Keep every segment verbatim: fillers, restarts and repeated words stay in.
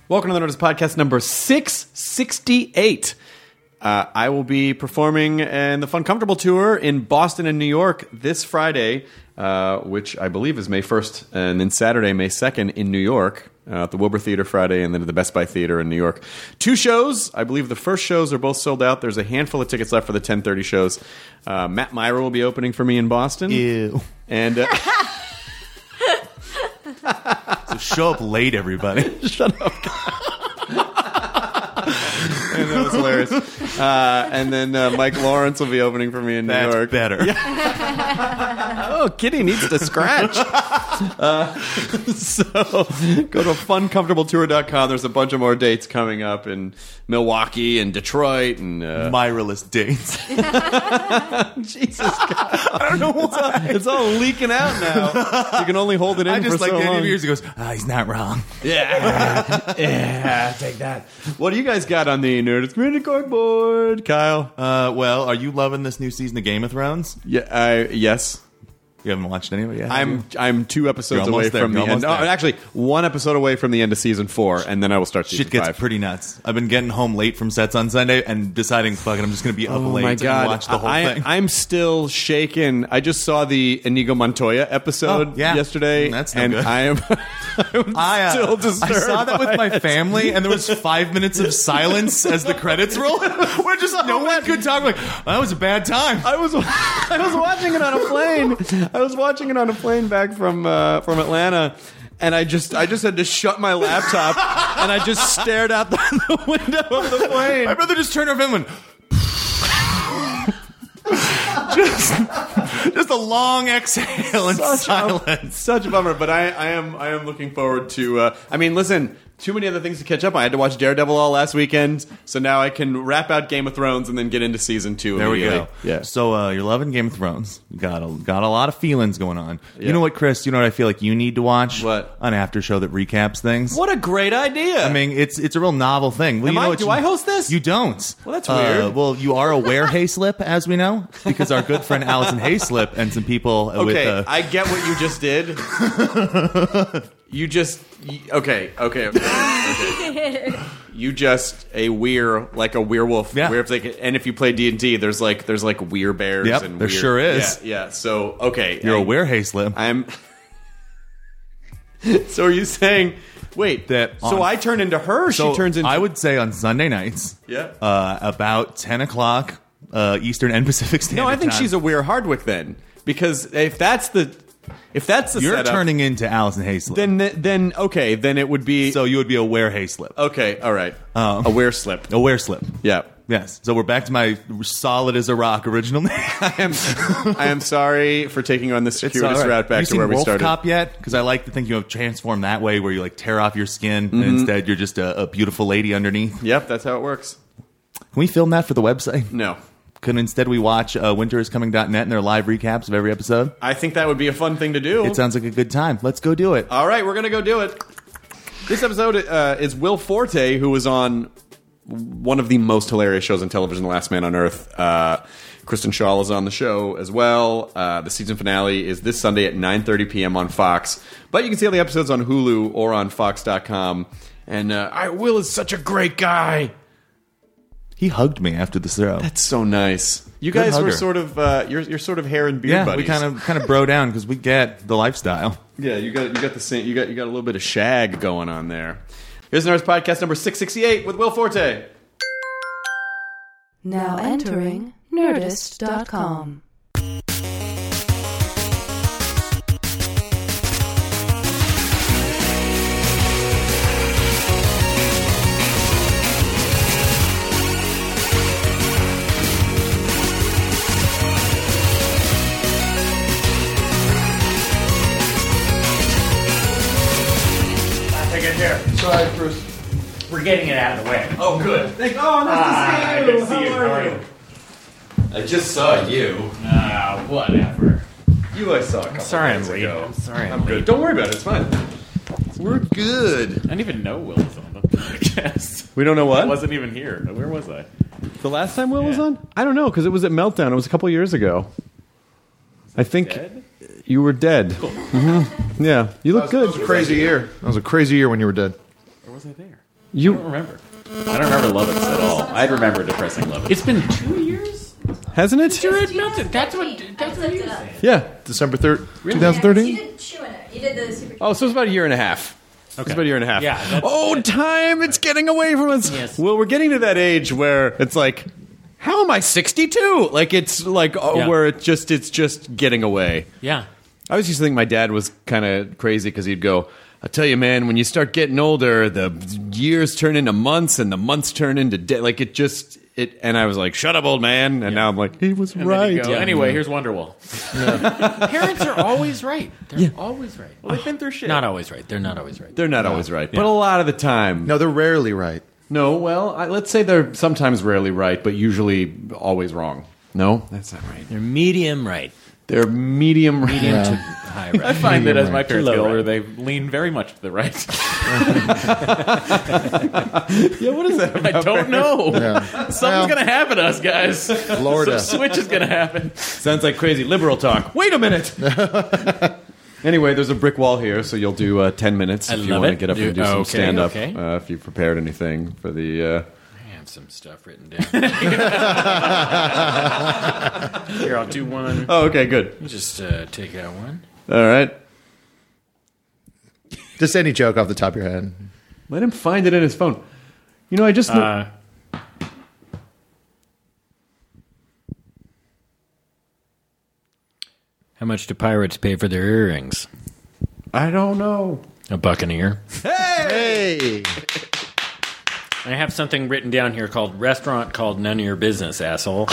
Welcome to the Nerdist Podcast number six sixty-eight. Uh, I will be performing in the Fun Comfortable Tour in Boston and New York this Friday, uh, which I believe is May first, and then Saturday, May second in New York, uh, at the Wilbur Theater Friday, and then at the Best Buy Theater in New York. Two shows. I believe the first shows are both sold out. There's a handful of tickets left for the ten thirty shows. Uh, Matt Myra will be opening for me in Boston. Ew. And... Uh, So show up late, everybody. Shut up. And that was hilarious. Uh, and then uh, Mike Lawrence will be opening for me in New That's York. better. Yeah. Oh, Kitty needs to scratch. Uh, so go to fun comfortable tour dot com. There's a bunch of more dates coming up in Milwaukee and Detroit and uh, Myra-less dates. Jesus God. I don't know why. It's all, it's all leaking out now. You can only hold it in I just for like so the end long. of years. He goes, ah, he's not wrong. Yeah. Yeah, take that. What do you guys got on the Nerdist Community Board, Kyle? Uh, well, are you loving this new season of Game of Thrones? Yeah, I, yes. You haven't watched any of it yet? I'm I'm two episodes You're away almost there. from You're the end. almost Oh, there. actually, one episode away from the end of season four, and then I will start season Shit gets five. pretty nuts. I've been getting home late from sets on Sunday and deciding, fuck it, I'm just going to be up Oh late my and God. watch the whole I, thing. I'm still shaken. I just saw the Inigo Montoya episode Oh, yeah. yesterday, That's no and good. I am I'm I, uh, still disturbed. I saw that with by my it. family, and there was five minutes of silence as the credits roll, where just no one could talk. Like, that was a bad time. I was I was watching it on a plane. I was watching it on a plane back from uh, from Atlanta, and I just I just had to shut my laptop, and I just stared out the, the window of the plane. My brother just turned over and went. just, just a long exhale and Such silence. a, such a bummer, but I, I am I am looking forward to. Uh, I mean, listen, too many other things to catch up on. I had to watch Daredevil all last weekend, so now I can wrap out Game of Thrones and then get into season two. There we go. Yeah. So uh, you're loving Game of Thrones. You got a, got a lot of feelings going on. Yeah. You know what, Chris? You know what I feel like you need to watch? What? An after show that recaps things. What a great idea! I mean, it's it's a real novel thing. Well, Am you know I- what do you- I host this? You don't. Well, that's Uh, weird. well, you are a wear Hayslip, as we know, because our good friend Allison Hayslip and some people okay, with. Uh, I get what you just did. You just y- okay, okay, okay. okay. You just a weir like a werewolf. Yeah. Werewolf, like, and if you play D and D, there's like there's like weir bears. Yep, and there weir- sure is. Yeah, yeah. So okay, you're I, a wear Hayslip. I'm. So are you saying? Wait, That so on- I turn into her. So she turns into. I would say on Sunday nights. Yeah. Uh, about ten o'clock uh, Eastern and Pacific Standard no, I think Time. she's a weir Hardwick then, because if that's the if that's the You're setup, turning into Allison Hayslip. then then okay, then it would be so you would be a wear Hayslip. okay. All right, Um, a wear slip. A wear slip. Yeah. Yes. So we're back to my solid as a rock original name. I am, I am sorry for taking on this It's circuitous all right. route back Have you to seen where we Wolf started. Cop yet? Because I like to think you have transformed that way, where you like tear off your skin, Mm-hmm. and instead you're just a, a beautiful lady underneath. Yep, that's how it works. Can we film that for the website? No. Can instead we watch uh, winter is coming dot net and their live recaps of every episode? I think that would be a fun thing to do. It sounds like a good time. Let's go do it. All right, we're going to go do it. This episode uh, is Will Forte, who was on one of the most hilarious shows on television, The Last Man on Earth. Uh, Kristen Shaw is on the show as well. Uh, the season finale is this Sunday at nine thirty p.m. on Fox. But you can see all the episodes on Hulu or on Fox dot com. And uh, I, Will is such a great guy. He hugged me after the show. That's so nice. You Good guys were hugger. sort of uh, you're you're sort of hair and beard yeah, buddies. we kind of kind of bro down because we get the lifestyle. Yeah, you got you got the same. You got you got a little bit of shag going on there. Here's Nerdist Podcast number six sixty-eight with Will Forte. Now entering Nerdist dot com. Take it here. Sorry, Bruce. We're getting it out of the way. Oh, good. Thank, oh, nice Ah, to see you. good to see you. How are you? I just saw you. Ah, whatever. You I saw a couple Sorry I'm days late. ago. I'm sorry I'm I'm good. late. Don't worry about it. It's fine. We're good. I didn't even know Will was on the podcast. We don't know I what? wasn't even here. Where was I? The last time Will was Yeah. on? I don't know, because it was at Meltdown. It was a couple years ago. I think Dead? you were dead. Mm-hmm. Yeah. You look That was, that good. was a crazy year. That was a crazy year when you were dead. Or was I there? You I don't remember. I don't remember Lovitz at all. I'd remember depressing Lovitz. It's been two years. hasn't it? You're at Milton. That's what. That's what he was saying. Yeah. December third, Really? twenty thirteen? You did Chew in it. You did the super. Oh, so it's about a year and a half. Okay. It's about a year and a half. Yeah, that's- oh, time! It's getting away from us. Yes. Well, we're getting to that age where it's like, how am I sixty-two? Like it's like oh, Yeah. where it just it's just getting away. Yeah. I always used to think my dad was kind of crazy because he'd go, "I tell you, man, when you start getting older, the years turn into months, and the months turn into de-. like it just it." And I was like, "Shut up, old man!" And now I'm like, "He was And then right." you go, Anyway, here's Wonderwall. Parents are always right. They're always right. Well, they've been through shit. Not always right. They're not always right. They're not always right, but a lot of the time, No, they're rarely right. No, well, I, let's say they're sometimes rarely right, but usually always wrong. No, that's not right. They're medium right. They're medium right. Medium to high right. I find that as my parents Too get low older, right. they lean very much to the right. Yeah, what is that? I don't know. Yeah. Something's Well- going to happen to us, guys. Florida. Some switch is going to happen. Sounds like crazy liberal talk. Wait a minute. Anyway, there's a brick wall here, so you'll do uh, ten minutes I if you love want to it. get up You- and do some okay, stand up. okay. Uh, if you've prepared anything for the. Uh, I have some stuff written down. Here, I'll do one. oh, okay, good. Just uh, take out one. All right. Just any joke off the top of your head. Let him find it in his phone. You know, I just. Uh, how much do pirates pay for their earrings? I don't know. A buck an ear. Hey! I have something written down here called restaurant called None of Your Business, asshole.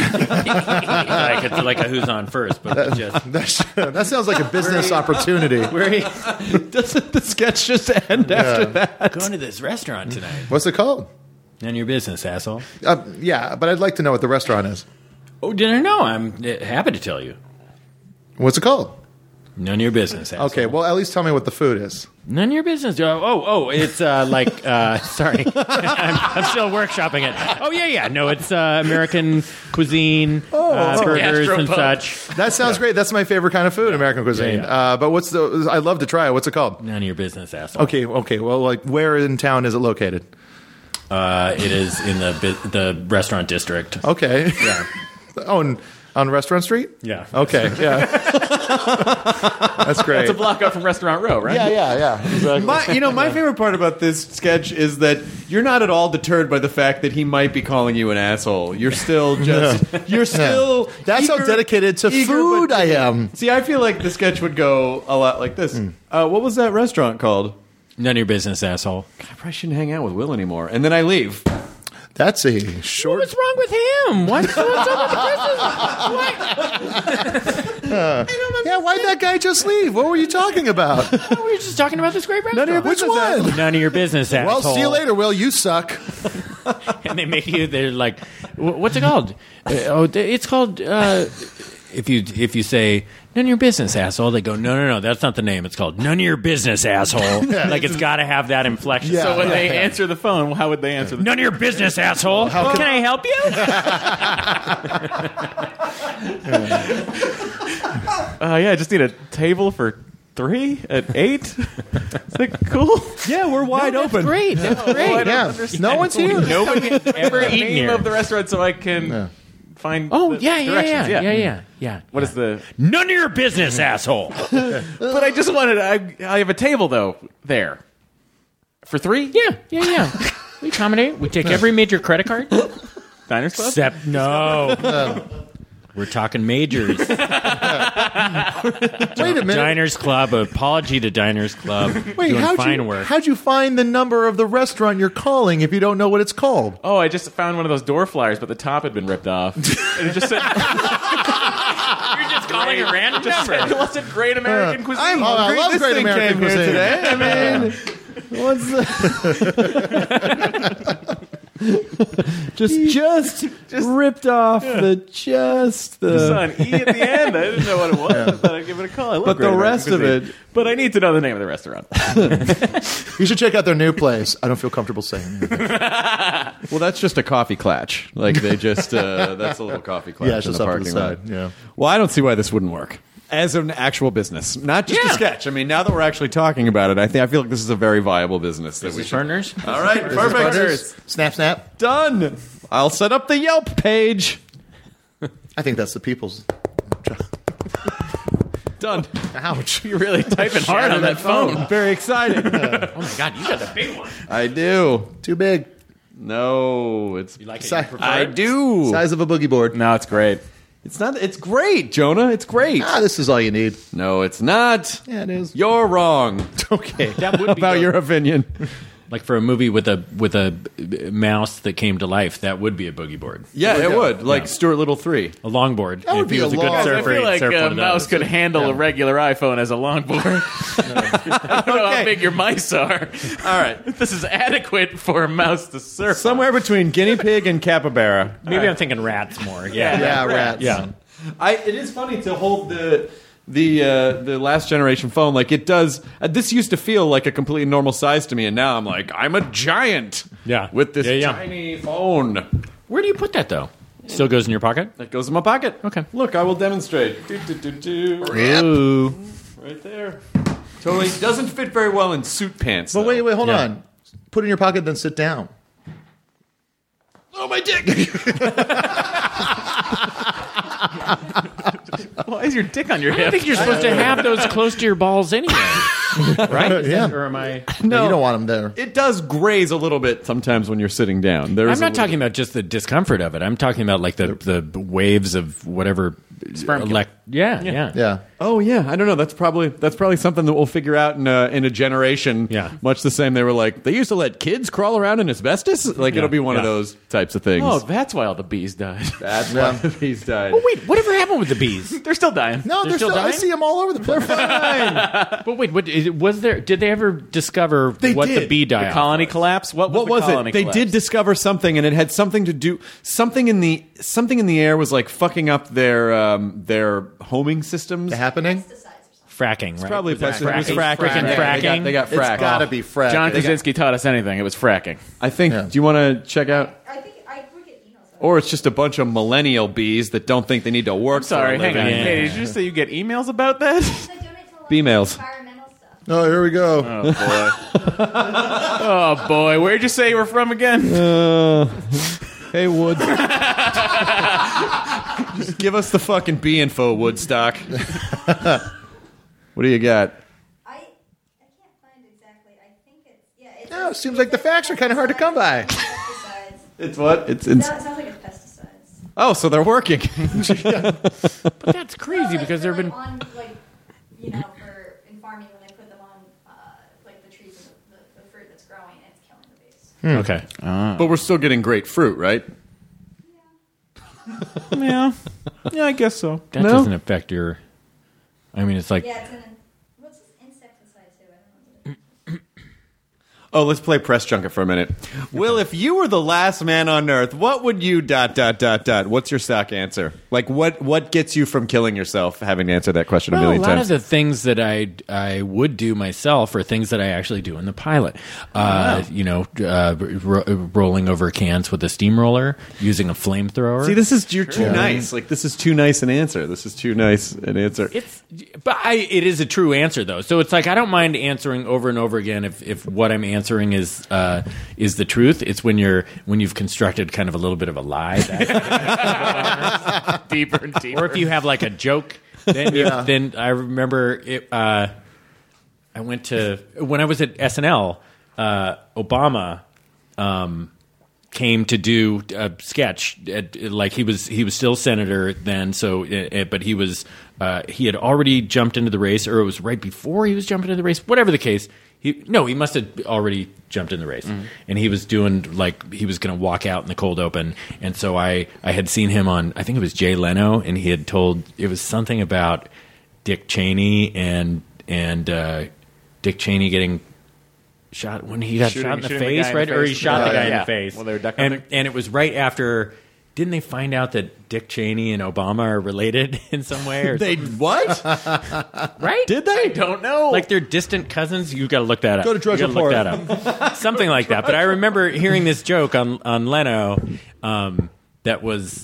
like it's like a who's on first, but it's just That's, that sounds like a business opportunity. where he Doesn't the sketch just end after that? going to this restaurant tonight. What's it called? None of your business, asshole. Uh, yeah, but I'd like to know what the restaurant is. Oh, didn't know. I'm uh, happy to tell you. What's it called? None of your business, asshole. Okay, well, at least tell me what the food is. None of your business. Oh, oh, oh it's uh, like, uh, sorry. I'm, I'm still workshopping it. Oh, yeah, yeah. No, it's uh, American cuisine, uh, oh. burgers and Gastropub. such. That sounds great. That's my favorite kind of food, American cuisine. Yeah, yeah. Uh, but what's the? I'd love to try it. What's it called? None of your business, asshole. Okay, okay. Well, like, where in town is it located? Uh, it is in the bu- the restaurant district. Okay. Yeah. Oh, on, on Restaurant Street? Yeah. Okay, yeah. That's great. It's a block up from Restaurant Row, right? yeah, yeah, yeah. Exactly. My, you know, my favorite part about this sketch is that you're not at all deterred by the fact that he might be calling you an asshole. You're still just, you're still. That's how eager- dedicated to eager, food but- I am. See, I feel like the sketch would go a lot like this. Uh, what was that restaurant called? None of your business, asshole. I probably shouldn't hang out with Will anymore. And then I leave. That's a short. What's wrong with him? What's, what's up with the business? What? Yeah, why'd that guy just leave? What were you talking about? We were just talking about this great restaurant. Which one? None of your business, asshole. Well, see you later, Will. You suck. And they make you. They're like, "Wh- what's it called? Uh, oh, th- it's called. Uh, if you if you say none of your business, asshole, they go, no, no, no, that's not the name. It's called none of your business, asshole. Like it's got to have that inflection. Yeah. So when they answer the phone, how would they answer the None of your business, asshole. Can, I help you? Uh, yeah, I just need a table for three at eight. Is that cool? Yeah, we're wide open. Great. That's great. Yeah, no one's here. Nobody Ever the eaten name here? of the restaurant so I can Yeah. find. Oh the yeah, yeah, directions. yeah, yeah, yeah, yeah. What is the? None of your business, asshole. But I just wanted. I, I have a table though there for three. Yeah, yeah, yeah. We accommodate. We take every major credit card. Diners Club. Except no. We're talking majors. Wait a minute. Diners Club. Apology to Diners Club. Wait, doing how'd fine you, work. how'd you find the number of the restaurant you're calling if you don't know what it's called? Oh, I just found one of those door flyers, but the top had been ripped off. And it just said. You're just calling a random Just said, it wasn't Great American Uh, Cuisine. I'm Oh, I hungry. love this Great thing American came here Cuisine. today. I mean, what's the... just, just, ripped off the just the. Son, E at the end. I didn't know what it was. I thought I'd give it a call. I love But Great the American rest of Cuisine. it- But I need to know the name of the restaurant. You should check out their new place. I don't feel comfortable saying it. Well, that's just a coffee clatch. Like they just uh, that's a little coffee clatch Yeah, it's in just the up to the parking lot. side. Yeah. Well, I don't see why this wouldn't work. as an actual business, not just Yeah. a sketch. I mean, now that we're actually talking about it, I think I feel like this is a very viable business. That we Business should. partners. All right, perfect. Partners. Snap, snap. Done. I'll set up the Yelp page. I think that's the people's. Done. Ouch. You're really typing hard on that phone. Very exciting. Oh my god, you got the big one. I do. Too big. No, it's. You like it? Si- You prefer I it? do. Size of a boogie board. No, it's great. It's not. It's great, Jonah. It's great. Ah, this is all you need. No, it's not. Yeah, it is. You're wrong. Okay. That would be About dope. your opinion. Like for a movie with a with a mouse that came to life, that would be a boogie board. Yeah, it go. would. Like Yeah. Stuart Little three. A longboard. That would If be he was a a good long- Guys, I surfer, I feel he'd like surf a one of mouse those. could handle a regular iPhone as a longboard. I don't know how big your mice are. All right. This is adequate for a mouse to surf. Somewhere between guinea pig and capybara. Maybe I'm thinking rats more. Yeah. Yeah, rats. Yeah. I. It is funny to hold the the uh, the last generation phone. Like it does. Uh, this used to feel like a completely normal size to me, and now I'm like I'm a giant. Yeah. With this Yeah, yeah. tiny phone. Where do you put that though? Still goes in your pocket? That goes in my pocket. Okay. Look, I will demonstrate. Do, do, do, do. Ooh. Right there. Totally doesn't fit very well in suit pants. But though. wait, wait, hold Yeah. on. Put it in your pocket, then sit down. Oh my dick! Why is your dick on your I hip? think you're supposed to have those close to your balls anyway. Right? Is Yeah. that- or am I? No, you don't want them there. It does graze a little bit sometimes when you're sitting down. There's I'm a not little talking about just the discomfort of it. I'm talking about like the, the waves of whatever. Sperm count. elect- yeah, yeah, Yeah. Oh yeah, I don't know. That's probably that's probably something that we'll figure out in a, in a generation. Yeah. much the same. They were like they used to let kids crawl around in asbestos. Like Yeah, it'll be one of yeah. those types of things. Oh, that's why all the bees died. That's why the bees died. Oh, wait, whatever happened with the bees? They're still dying. No, They're they're still still. I dying? see them all over the place. But wait, what, is it- was there? Did they ever discover what the did. bee die The off colony was? collapse. What was, What the was colony it? They collapse? did discover something, and it had something to do. Something in the something in the air was like fucking up their um, their homing systems. Happening? Pesticides or something. Fracking, right? Probably Was that fracking. It was fracking. Freaking Yeah, fracking. They got, they got It's fracked. got to be frack. John They got- Krasinski taught us anything. It was fracking. I think. Yeah. Do you want to check out? I think I would get emails. About Or it's just a bunch of millennial bees that don't think they need to work. Sorry, for a hang on. living. Yeah. Hey, did you just say you get emails about that? it. I donate to a lot B-mails. of environmental stuff. Oh, here we go. Oh boy. Oh boy. Where'd you say you were from again? Uh, hey, Wood. Just give us the fucking bee info, Woodstock. What do you got? I I can't find exactly. I think it's yeah. It's, No, it seems like the facts are kind of hard to come by. Pesticides. It's what? It's, No, it it's sounds like it's pesticides. oh, so they're working. But that's crazy Well, like, because for, there have been. like, on, like you know for in farming when they put them on uh, like the trees and the, the, the fruit that's growing, it's killing the bees. Okay. But we're still getting great fruit, right? Yeah. Yeah, I guess so. That No. doesn't affect your. I mean, it's like. Yeah, it's an what's this insecticide too? I don't know. What it is. Oh, let's play press junket for a minute. Will, if you were the last man on Earth, what would you dot dot dot dot? What's your stock answer? Like, what what gets you from killing yourself? Having to answer that question a Well, a million lot times. of the things that I I would do myself are things that I actually do in the pilot. Uh, You know, uh, ro- rolling over cans with a steamroller, using a flamethrower. See, this is you're too nice. Like, this is too nice an answer. This is too nice an answer. It's, but I, it is a true answer though. So it's like I don't mind answering over and over again if, if what I'm answering is uh, is the truth. It's when you're when you've constructed kind of a little bit of a lie, That's- Deeper and deeper. or if you have like a joke. Then you, then I remember it. Uh, I went to when I was at S N L. Uh, Obama. Um, came to do a sketch at, like he was he was still senator then, so uh, but he was uh, he had already jumped into the race, or it was right before he was jumping into the race, whatever the case. He, no, he must have already jumped in the race, Mm-hmm. and he was doing like he was going to walk out in the cold open. And so I I had seen him on, I think it was Jay Leno, and he had told, it was something about Dick Cheney and and uh, Dick Cheney getting shot when he got Shooting- shot in the shooting the face, guy in right? the Or he face. shot Yeah, the guy yeah, in yeah. the face. Well, they were duck and, hunting. and it was right after. Didn't they find out that Dick Cheney and Obama are related in some way? Or They what? right? Did they? I don't know. Like they're distant cousins. You got to look that up. Go to Drudge You gotta Report. Look that up. Something like that. But I remember hearing this joke on on Leno um, that was.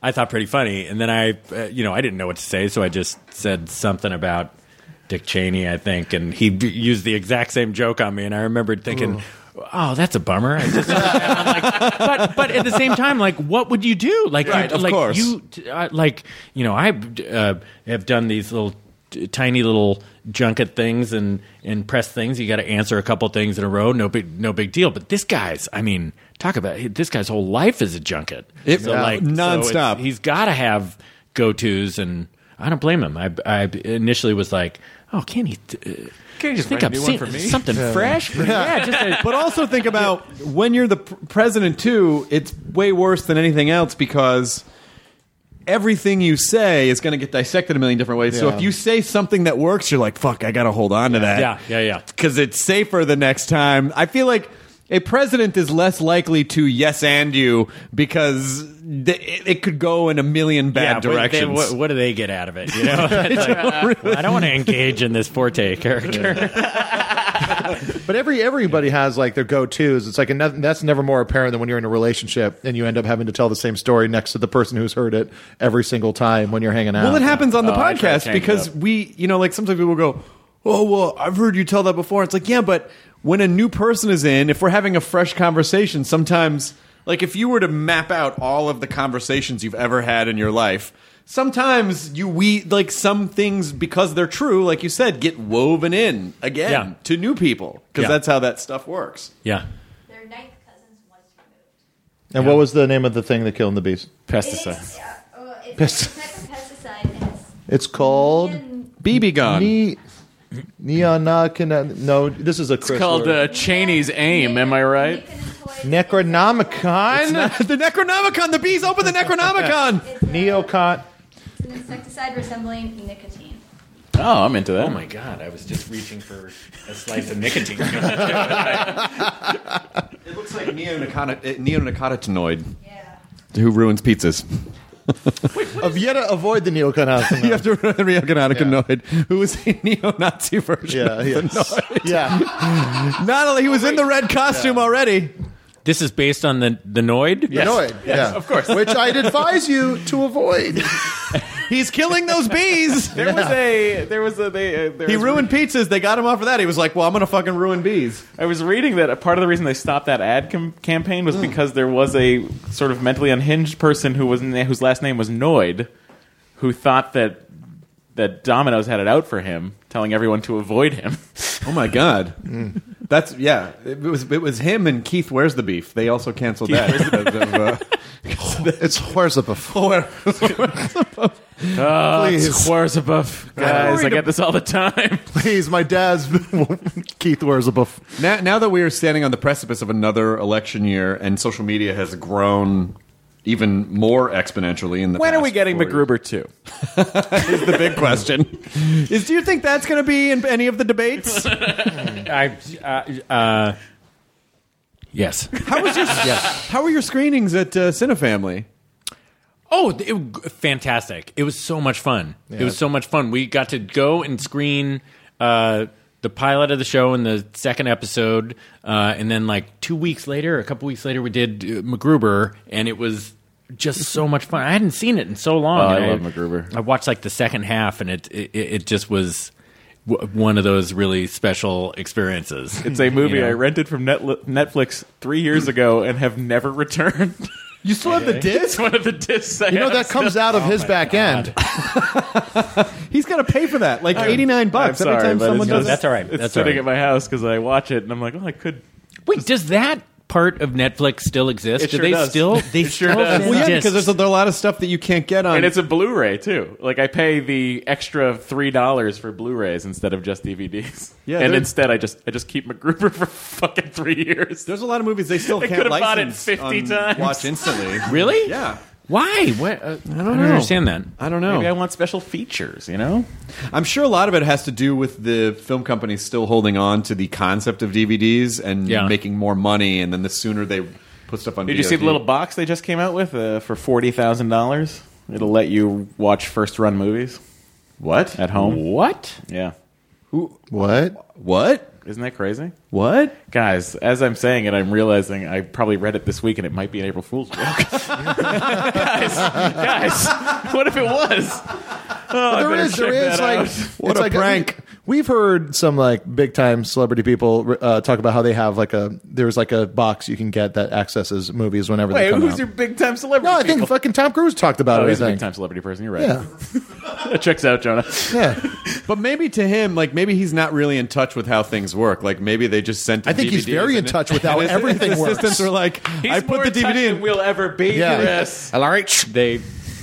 I thought pretty funny. And then I, uh, you know, I didn't know what to say, so I just said something about Dick Cheney, I think, and he d- used the exact same joke on me. And I remembered thinking, oh, that's a bummer. I just, I'm like, but but at the same time, like, what would you do? Like, Right, you, of like course. you, uh, like, you know, I uh, have done these little t- tiny little junket things and and press things. You got to answer a couple things in a row. No big no big deal. But this guy's, I mean, talk about this guy's whole life is a junket. It- so yeah. like so Nonstop. it's- he's got to have go tos, and I don't blame him. I I initially was like, oh, can he? Uh, Can you just think write a I'm new one seeing for me? something fresh? But yeah, just a, But also think about when you're the pr- president too. It's way worse than anything else because everything you say is going to get dissected a million different ways. So Yeah. if you say something that works, you're like, "Fuck, I got to hold on to that." yeah, yeah, yeah. because it's safer the next time. I feel like a president is less likely to yes and you because th- it, it could go in a million bad yeah, what- they- directions. What, what do they get out of it? You know, It's like, uh, I don't want to engage in this Forte character. But every everybody has like their go-tos. It's like and that- that's never more apparent than when you're in a relationship and you end up having to tell the same story next to the person who's heard it every single time when you're hanging out. Well, it happens on the Oh, I try to podcast change it because up. we, you know, like sometimes people go, "Oh, well, I've heard you tell that before." It's like, yeah, but when a new person is in, if we're having a fresh conversation, sometimes, like if you were to map out all of the conversations you've ever had in your life, sometimes you we like some things because they're true, like you said, get woven in again Yeah. to new people because Yeah. that's how that stuff works. Yeah, Their ninth cousins was removed. And what was the name of the thing that killed the bees? Pesticide. It's, uh, uh, it's Pest- a type of pesticide. And it's It's called neon- B B gun. ne- neonacon. No, this is a It's called uh, Cheney's aim. Am I right? Necronomicon. the Necronomicon. The bees open the Necronomicon. It's, a- Neocot. it's an insecticide resembling nicotine. Oh, I'm into that. Oh my god, I was just reaching for a slice of nicotine. It looks like neonicot- neonicotinoid Yeah. who ruins pizzas. Of yet to avoid the neocon. You have to run the neonicotinoid, who was a neo-Nazi version. Yeah, of the yeah, Noid. yeah. Not only he was in the red costume already. This is based on the the Noid. Yes. Annoyed. Yeah, of course. Which I'd advise you to avoid. He's killing those bees. There was a. There was a. They, uh, there He was- ruined pizzas. They got him off of that. He was like, "Well, I'm gonna fucking ruin bees." I was reading that a part of the reason they stopped that ad com- campaign was because there was a sort of mentally unhinged person who was na- whose last name was Noid, who thought that that Domino's had it out for him, telling everyone to avoid him. Oh my god. That's yeah. It was it was him and Keith. Where's the beef? They also canceled that. because of, uh, It's where's the before? Oh, Please. it's Schwarzkopf. Guys, I get this all the time. Please, my dad's Keith wears a buff. now, now that we are standing on the precipice of another election year, and social media has grown even more exponentially in the When are past we getting four years. MacGruber two? Is the big question. Is do you think that's going to be in any of the debates? I, uh, uh, yes. How was your How were your screenings at uh, Cinefamily? Oh, it, fantastic! It was so much fun. It was so much fun. We got to go and screen uh, the pilot of the show and the second episode, uh, and then like two weeks later, a couple weeks later, we did uh, MacGruber, and it was just so much fun. I hadn't seen it in so long. Oh, I and love MacGruber. I watched like the second half, and it it, it just was w- one of those really special experiences. It's a movie You know? I rented from Net- Netflix three years ago and have never returned. You still have the It's disc? one of the discs. I You know have that comes still. out of his back end. He's got to pay for that, like eighty nine bucks I'm every sorry, time but someone it's does. just- That's all right. It's That's all sitting right. at my house because I watch it and I'm like, oh, I could. Wait, does that part of Netflix still exist? It Do sure they does. still? They It sure still does. send Well, yeah, discs. because there's a, there are a lot of stuff that you can't get on. And it's a Blu-ray too. Like I pay the extra three dollars for Blu-rays instead of just D V Ds. Yeah, and there- instead I just I just keep MacGruber for fucking three years. There's a lot of movies they still They can't could've bought it license fifty on times. Watch instantly. Really? Yeah. Why? What? Uh, I don't know. understand that. I don't know. Maybe I want special features. You know. I'm sure a lot of it has to do with the film companies still holding on to the concept of D V Ds and Yeah. making more money, and then the sooner they put stuff on Did V O D. you see the little box they just came out with uh, for forty thousand dollars? It'll let you watch first-run movies What? at home. What? Yeah. What? What? Isn't that crazy? What? Guys, as I'm saying it, I'm realizing I probably read it this week and it might be an April Fool's joke. guys, guys, what if it was? Oh, I There better is, there check is that like, out. What it's a like prank. we've heard some like big time celebrity people uh, talk about how they have like a there's like a box you can get that accesses movies whenever they Wait, come who's out. your big time celebrity? No, I think people? fucking Tom Cruise talked about Oh, it. I he's a big think. time celebrity person. You're right. Yeah, That checks out, Jonah. yeah. But maybe to him, like maybe he's not really in touch with how things work. Like maybe they just sent. Him I think he's D V Ds very in and- touch with how and his- everything his works. Assistants were like, He's I put more the in D V touch D than in. we'll ever be. Yeah. Yes. All right. They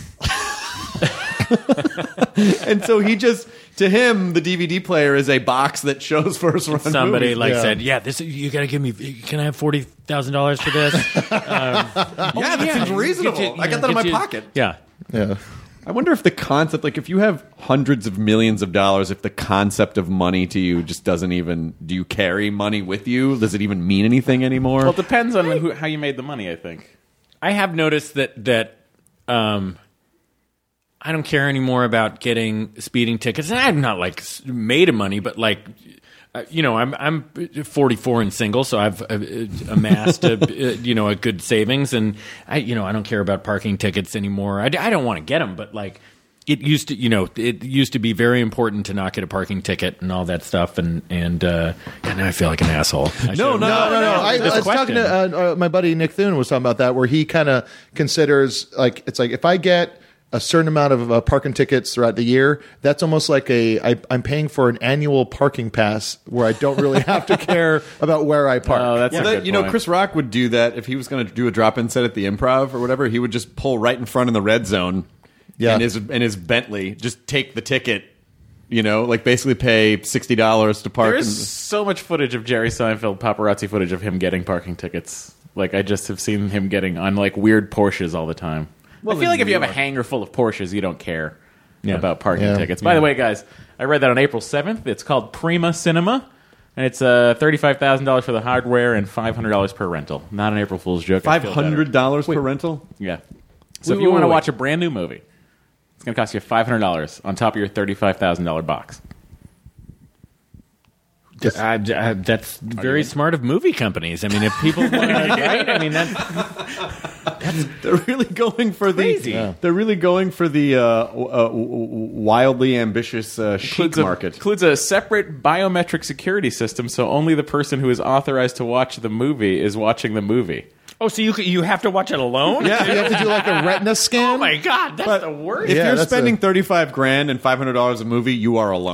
And so he just, to him, the D V D player is a box that shows first run somebody movies. like Yeah. said, "Yeah, this you got to give me. Can I have forty thousand dollars for this?" Yeah, that seems reasonable. Get you- I got that in get my you- pocket. Yeah. Yeah. I wonder if the concept, like if you have hundreds of millions of dollars, if the concept of money to you just doesn't even, do you carry money with you? Does it even mean anything anymore? Well, it depends on who, how you made the money, I think. I have noticed that that um, I don't care anymore about getting speeding tickets. And I'm not like s- made of money, but like uh, you know, I'm I'm forty-four and single, so I've uh, amassed a, uh, you know a good savings, and I you know I don't care about parking tickets anymore. I, d- I don't want to get them, but like. It used to, you know, it used to be very important to not get a parking ticket and all that stuff, and and uh, God, now I feel like an asshole. I No, should've- no, No, no, no. I, I This was talking to question. uh, uh, my buddy Nick Thune was talking about that, where he kind of considers like it's like if I get a certain amount of uh, parking tickets throughout the year, that's almost like a I, I'm paying for an annual parking pass where I don't really have to care about where I park. Oh, that's Well, a that, good you know, point. Chris Rock would do that if he was going to do a drop-in set at the Improv or whatever. He would just pull right in front in the red zone, Yeah. and his and his Bentley, just take the ticket. You know, like basically pay sixty dollars to park. There in- is so much footage of Jerry Seinfeld, paparazzi footage of him getting parking tickets. Like, I just have seen him getting on, like, weird Porsches all the time. I feel in like if New you have a York. hangar full of Porsches, you don't care Yeah. about parking Yeah. tickets. By the way, guys, I read that on April seventh. It's called Prima Cinema, and it's uh, thirty-five thousand dollars for the hardware and five hundred dollars per rental. Not an April Fool's joke. I Five feel better. hundred dollars per rental. Yeah. So Wait, if you wait, want to wait. watch a brand new movie, it's going to cost you five hundred dollars on top of your thirty-five thousand dollars box. I, I, that's very smart of movie companies. I mean, if people want to, right? I mean, that They're really going for the. Crazy. Yeah. They're really going for the uh, uh, wildly ambitious uh, chic Includes a, market. includes a separate biometric security system, so only the person who is authorized to watch the movie is watching the movie. oh, so you you have to watch it alone? Yeah. You have to do like a retina scan. Oh my God, that's But the worst. If Yeah, you're that's spending a- thirty-five grand and five hundred dollars a movie, you are alone.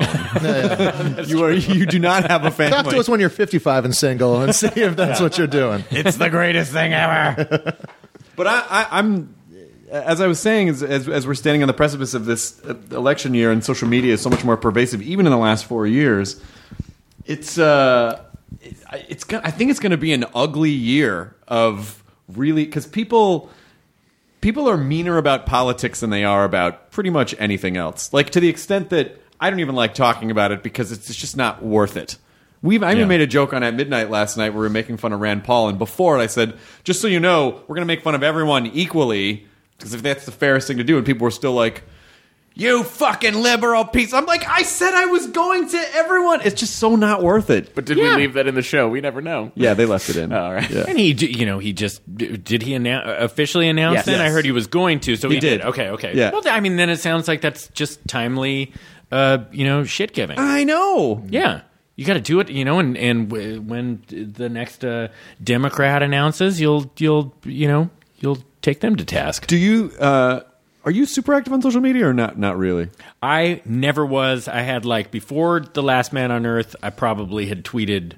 you are. You do not have a family. Talk to us when you're fifty-five and single and see if that's what you're doing. It's the greatest thing ever. But I, I, I'm, as I was saying, as, as, as we're standing on the precipice of this uh, election year, and social media is so much more pervasive, even in the last four years, it's, uh, it, it's. go- I think it's going to be an ugly year of really because people. People are meaner about politics than they are about pretty much anything else. Like to the extent that I don't even like talking about it because it's just not worth it. We've I even Yeah. made a joke on At Midnight last night where we were making fun of Rand Paul, and before it I said, just so you know, we're going to make fun of everyone equally because if that's the fairest thing to do, and people were still like, "You fucking liberal piece." I'm like, I said I was going to everyone. It's just so not worth it. But did Yeah. we leave that in the show? We never know. Yeah, they left it in. All right. Yeah. And he, d- you know, he just did he annou- officially announce Yes. then? I Yes. heard he was going to, so he, He did. Okay, okay. Yeah. Well, I mean, then it sounds like that's just timely, uh, you know, shit giving. I know. Yeah. You got to do it, you know, and, and w- when the next uh, Democrat announces, you'll you'll you know you'll take them to task. Do you? Uh, are you super active on social media or not? Not really. I never was. I had like before The Last Man on Earth, I probably had tweeted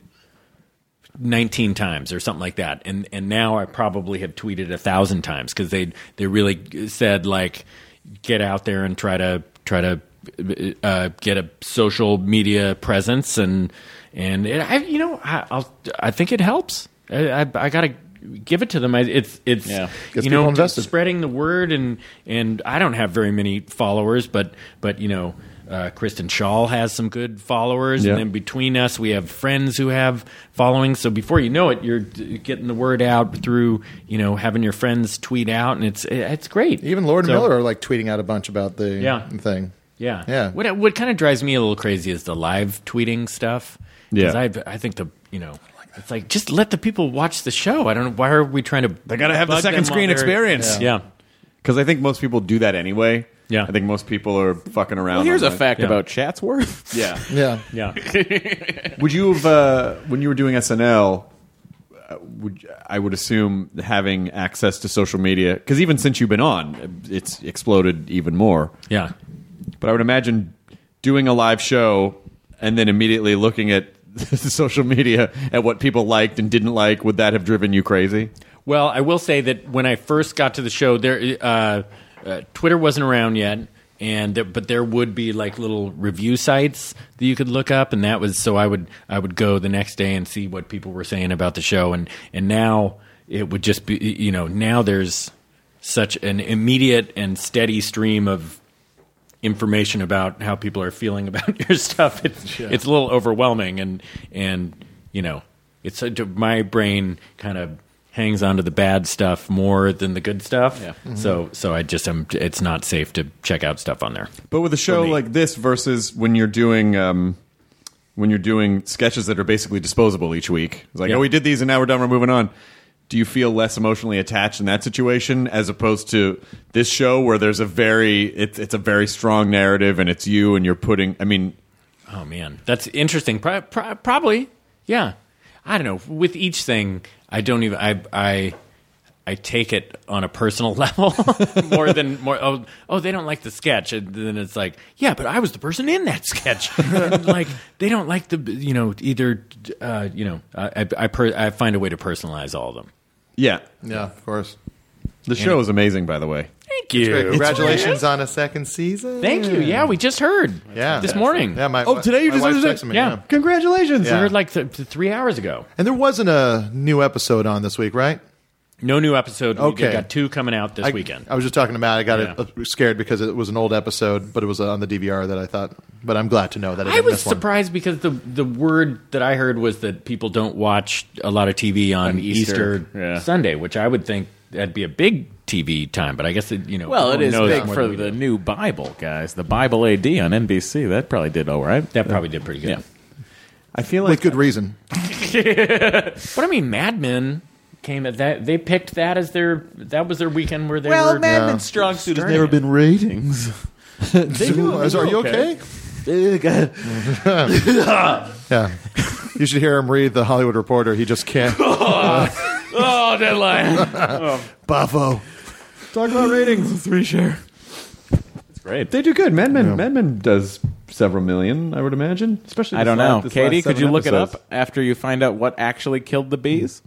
nineteen times or something like that, and and now I probably have tweeted a thousand times because they they really said like get out there and try to try to uh, get a social media presence and and it, I you know I I'll, I think it helps. I I, I got to give it to them. I, it's it's Yeah. Gets you know people invested. spreading the word and and I don't have very many followers, but but you know. Uh, Kristen Shaw has some good followers, Yeah. and then between us, we have friends who have followings. So before you know it, you're d- getting the word out through, you know, having your friends tweet out, and it's it's great. Even Lord So- and Miller are like tweeting out a bunch about the Yeah. thing. Yeah, Yeah. What what kind of drives me a little crazy is the live tweeting stuff. Yeah. I I think the you know it's like just let the people watch the show. I don't know why are we trying to They got to have the bug second them screen while they're- experience. Yeah. Because I think most people do that anyway. Yeah. I think most people are fucking around. Well, here's a online. fact Yeah. about Chatsworth. Yeah. Yeah. Yeah. Would you have, uh, when you were doing S N L, uh, would I would assume having access to social media, because even since you've been on, it's exploded even more. Yeah. But I would imagine doing a live show and then immediately looking at the social media at what people liked and didn't like, would that have driven you crazy? Well, I will say that when I first got to the show, there uh, uh, Twitter wasn't around yet, and there, but there would be like little review sites that you could look up, and that was so I would I would go the next day and see what people were saying about the show, and and now it would just be you know now there's such an immediate and steady stream of information about how people are feeling about your stuff. It's it's a little overwhelming, and and you know it's uh, my brain kind of hangs on to the bad stuff more than the good stuff. Yeah. So so I just am. It's not safe to check out stuff on there. But with a show me. like this versus when you're doing um, when you're doing sketches that are basically disposable each week, it's like, Yeah. oh, we did these and now we're done, we're moving on. Do you feel less emotionally attached in that situation as opposed to this show where there's a very it's it's a very strong narrative and it's you and you're putting? I mean, Oh man, that's interesting. Pro- pro- probably, yeah. I don't know. With each thing, I don't even. I I I take it on a personal level more than more. Oh, oh, they don't like the sketch, and then it's like, yeah, but I was the person in that sketch. And like they don't like the, you know, either, uh, you know, I I, per- I find a way to personalize all of them. yeah, Yeah, of course. the show is amazing, by the way. Thank you. Great. Congratulations on a second season. Thank you. Yeah, we just heard. Yeah. this morning. Yeah, my, Oh, today you my just wife heard it? texted me, Yeah. yeah. Congratulations! Yeah. We heard like th- th- three hours ago. And there wasn't a new episode on this week, right? No new episode. We Okay. got two coming out this I, weekend. I was just talking to Matt. I got Yeah. it, uh, scared because it was an old episode, but it was uh, on the D V R that I thought. But I'm glad to know that I, I didn't was miss one. surprised because the the word that I heard was that people don't watch a lot of T V on, On Easter, Easter, yeah. Sunday, which I would think that'd be a big T V time. But I guess it, you know, Well, it everyone is knows big more for than we the do. new Bible, guys. The Bible A D on N B C. That probably did all right. That probably did pretty good. Yeah. I feel With like good reason. But I mean, Mad Men came at that. They picked that as their that was their weekend where they Well, were. Mad Yeah. Men's strong suit has Starting never it. been ratings. Are you okay? Yeah. You should hear him read the Hollywood Reporter. He just can't. Oh, deadline. Buffo. talk about ratings. Three share. It's great. They do good. Mad Men, Mad Men does several million, I would imagine. Especially, I this don't last- know. this Katie, last could you seven look episodes. it up after you find out what actually killed the bees?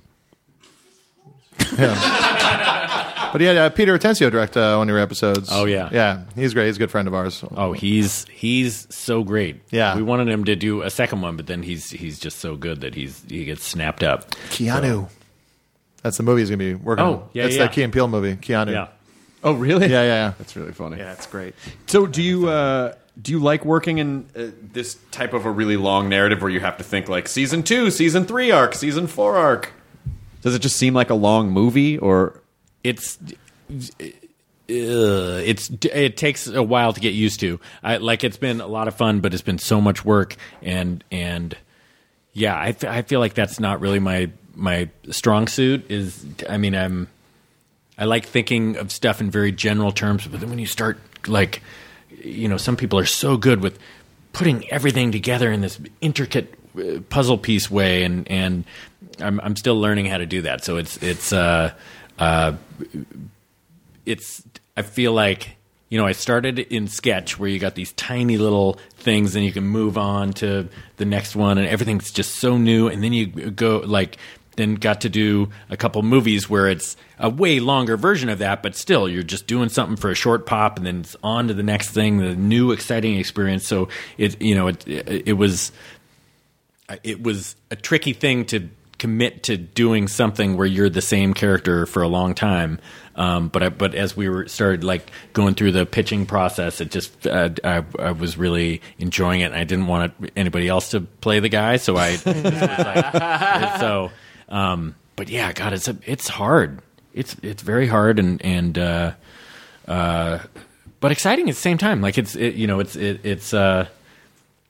But yeah, uh, Peter Atencio direct uh, one of your episodes. Oh, yeah. Yeah, he's great. He's a good friend of ours. Oh, he's he's so great. Yeah. we wanted him to do a second one, but then he's he's just so good that he's he gets snapped up. Keanu. That's the movie he's going to be working Oh, on. yeah, That's yeah. that Key and Peele movie, Keanu. Yeah. Oh, really? Yeah, yeah, yeah. That's really funny. Yeah, it's great. So, do you uh, do you like working in uh, this type of a really long narrative where you have to think like season two, season three arc, season four arc? Does it just seem like a long movie, or It's uh, it's it takes a while to get used to. I, like it's been a lot of fun, but it's been so much work, and and yeah, I f- I feel like that's not really my my strong suit. Is I mean I'm I like thinking of stuff in very general terms, but then when you start like you know some people are so good with putting everything together in this intricate uh, puzzle piece way, and and I'm I'm still learning how to do that. So it's it's uh uh it's I feel like you know I started in sketch where you got these tiny little things and you can move on to the next one and everything's just so new, and then you go like then got to do a couple movies where it's a way longer version of that, but still you're just doing something for a short pop and then it's on to the next thing, the new exciting experience. So it you know it it, it was it was a tricky thing to commit to doing something where you're the same character for a long time. Um, but I, but as we were started like going through the pitching process, it just uh, I, I was really enjoying it. And I didn't want anybody else to play the guy, so I just was like, so. Um, but yeah, God, it's a, it's hard. It's it's very hard and and uh, uh, but exciting at the same time. Like it's it, you know it's it, it's. Uh,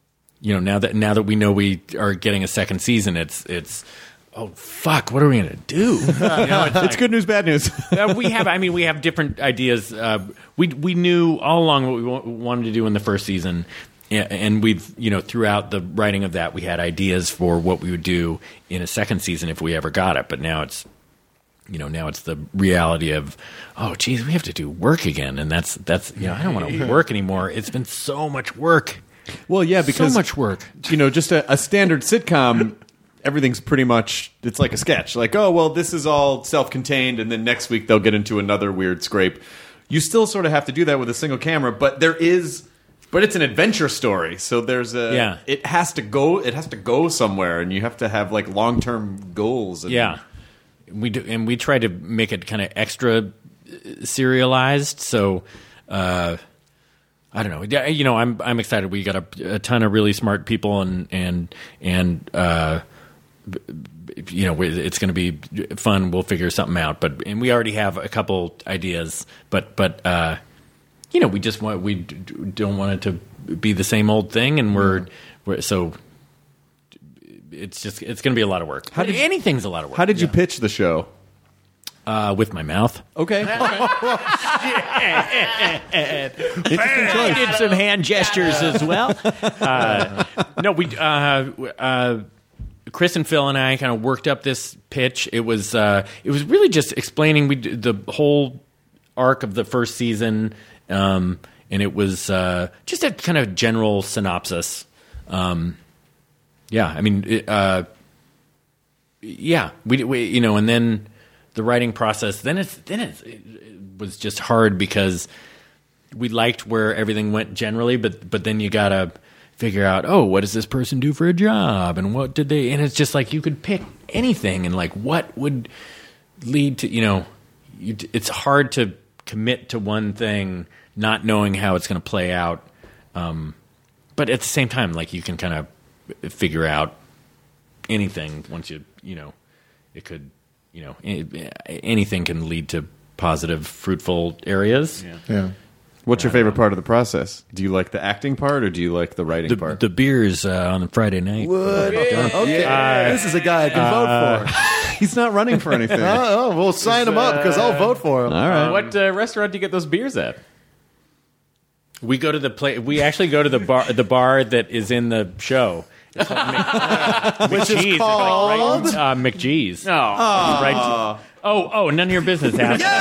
you know, now that now that we know we are getting a second season, it's it's oh fuck, what are we gonna do? You know, it's, It's good news, bad news. uh, we have, I mean, we have different ideas. Uh, we we knew all along what we wa- wanted to do in the first season, and, and we've, you know, throughout the writing of that, we had ideas for what we would do in a second season if we ever got it. But now it's, you know, now it's the reality of, oh, geez, we have to do work again, and that's that's, you know, I don't want to work anymore. It's been so much work, Well, yeah, because so much work. you know, just a, a standard sitcom, everything's pretty much, it's like a sketch. Like, oh, well, this is all self-contained, and then next week they'll get into another weird scrape. You still sort of have to do that with a single camera, but there is, but it's an adventure story, so there's a, Yeah. it has to go, it has to go somewhere, and you have to have like long-term goals. And, Yeah, we do, and we try to make it kind of extra uh, serialized. So, uh, I don't know. Yeah, you know, I'm I'm excited. We got a, a ton of really smart people, and and and uh, b- b- you know, it's going to be fun. We'll figure something out. But and we already have a couple ideas. But but uh, you know, we just want we d- d- don't want it to be the same old thing, and we're, we're so. It's just it's going to be a lot of work. How did you- anything's a lot of work. How did you pitch the show? Uh, with my mouth. Okay. I did some hand gestures as well. Uh, no, we. Uh, uh, Chris and Phil and I kind of worked up this pitch. It was. Uh, it was really just explaining we d- the whole arc of the first season, um, and it was uh, just a kind of general synopsis. Um, yeah, I mean, it, uh, yeah, we, we, you know, and then the writing process. Then it's then it's, it was just hard because we liked where everything went generally, but but then you gotta figure out, oh, what does this person do for a job, and what did they? And it's just like you could pick anything, and like what would lead to, you know, you, it's hard to commit to one thing, not knowing how it's going to play out. Um, but at the same time, like you can kind of figure out anything once you, you know, it could, you know, anything can lead to positive, fruitful areas. Yeah. Yeah. What's your favorite part of the process? Do you like the acting part, or do you like the writing The, part? the beers uh, on Friday night. Would. Okay. This is a guy I can vote for. He's not running for anything. Oh, oh, we'll sign him up because I'll vote for him. All right. What uh, restaurant do you get those beers at? We go to the play. We actually go to the bar. The bar that is in the show, It's called Mc, Which is McGee's. called? It's like right, uh, McGee's. No. Right. Oh, oh, none of your business.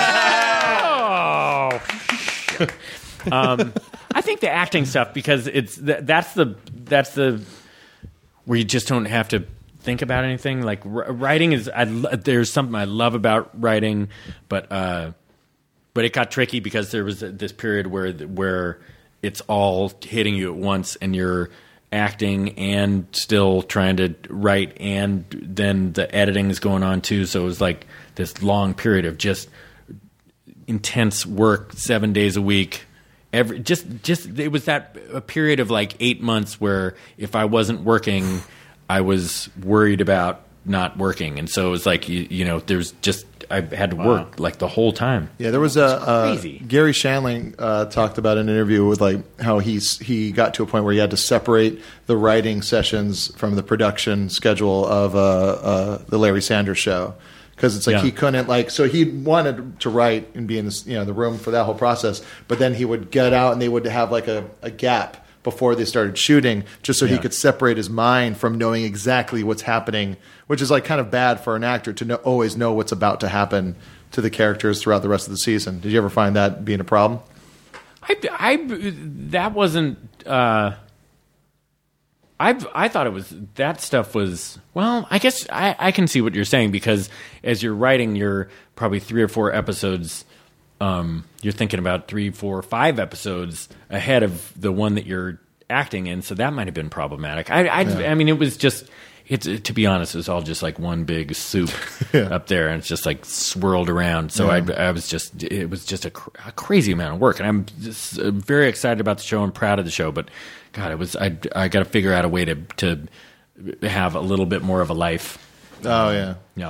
Oh. um, I think the acting stuff, because it's th- that's the that's the where you just don't have to think about anything. Like r- writing is, I lo- there's something I love about writing, but uh, but it got tricky because there was this period where where it's all hitting you at once, and you're acting and still trying to write, and then the editing is going on too. So it was like this long period of just intense work, seven days a week. Every just just it was that a period of like eight months where if I wasn't working, I was worried about not working, and so it was like you, you know, there's just I had to work like the whole time. Yeah, there was a uh, crazy. Gary Shandling uh, talked about in an interview with like how he's he got to a point where he had to separate the writing sessions from the production schedule of uh, uh, the Larry Sanders Show. Because it's like Yeah. he couldn't like so he wanted to write and be in this, you know, the room for that whole process, but then he would get out and they would have like a, a gap before they started shooting, just so he Yeah. could separate his mind from knowing exactly what's happening, which is like kind of bad for an actor to know, always know what's about to happen to the characters throughout the rest of the season. Did you ever find that being a problem? I, I that wasn't. Uh, I I thought it was that stuff was well. I guess I, I can see what you're saying, because as you're writing, you're probably three or four episodes. Um, you're thinking about three, four, five episodes ahead of the one that you're acting in, so that might have been problematic. I I, I mean, it was just. It's, to be honest, it was all just like one big soup up there, and it's just like swirled around. So Yeah. I, I was just, it was just a, cr- a crazy amount of work, and I'm just uh, very excited about the show. I'm proud of the show, but God, it was, I, I got to figure out a way to to have a little bit more of a life. Oh yeah. Yeah,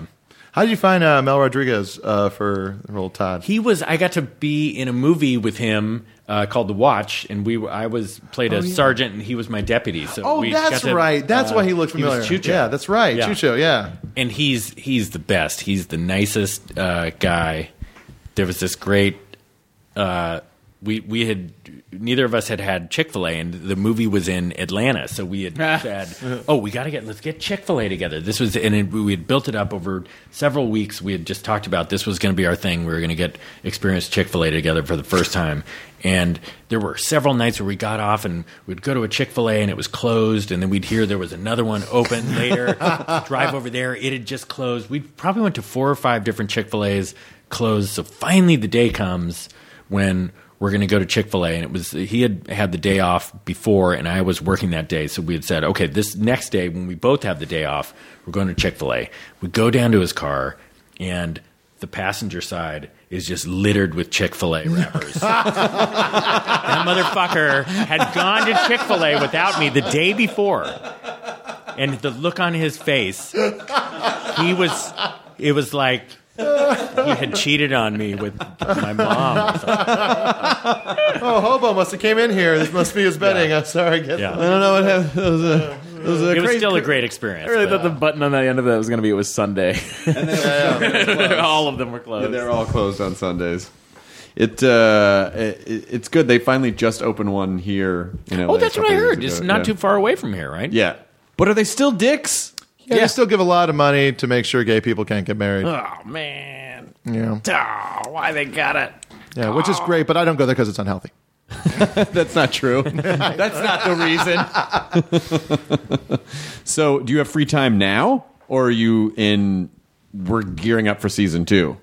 How did you find uh, Mel Rodriguez uh, for the role of Todd? He was. I got to be in a movie with him uh, called The Watch, and we. Were, I was played a Oh, yeah. sergeant, and he was my deputy. So Oh, we that's got to, right. That's uh, why he looked he was familiar. Chucho. Yeah, that's right. Yeah. Chucho, yeah. And he's he's the best. He's the nicest uh, guy. There was this great. Uh, we we had neither of us had had Chick-fil-A, and the movie was in Atlanta, so we had said, "Oh, we got to get let's get Chick-fil-A together." This was and it, we had built it up over several weeks. We had just talked about this was going to be our thing. We were going to get experience Chick-fil-A together for the first time, and there were several nights where we got off and we'd go to a Chick-fil-A and it was closed, and then we'd hear there was another one open later. Drive over there, it had just closed. We probably went to four or five different Chick-fil-A's closed. So finally, the day comes when we're going to go to Chick-fil-A, and it was he had had the day off before, and I was working that day, so we had said, okay, this next day when we both have the day off, we're going to Chick-fil-A. We go down to his car, and the passenger side is just littered with Chick-fil-A wrappers. That motherfucker had gone to Chick-fil-A without me the day before, and the look on his face, he was, it was like he had cheated on me with my mom or something. Oh, Hobo must have came in here. This must be his betting. I'm sorry. Get Yeah. I don't know what happened. It was a, it was a It was crazy- still a great experience. I really but- thought the button on the end of that was going to be it was Sunday. All of them were Yeah, closed. they're all closed on Sundays. It, uh, it it's good. They finally just opened one here. In L A oh, that's a what I couple heard. years It's ago. not yeah. too far away from here, right? Yeah, but are they still dicks? Yeah, they still give a lot of money to make sure gay people can't get married. Oh man! Yeah, Oh, why they got it? yeah, which is great, but I don't go there because it's unhealthy. That's not true. That's not the reason. So, do you have free time now, or are you in? We're gearing up for season two.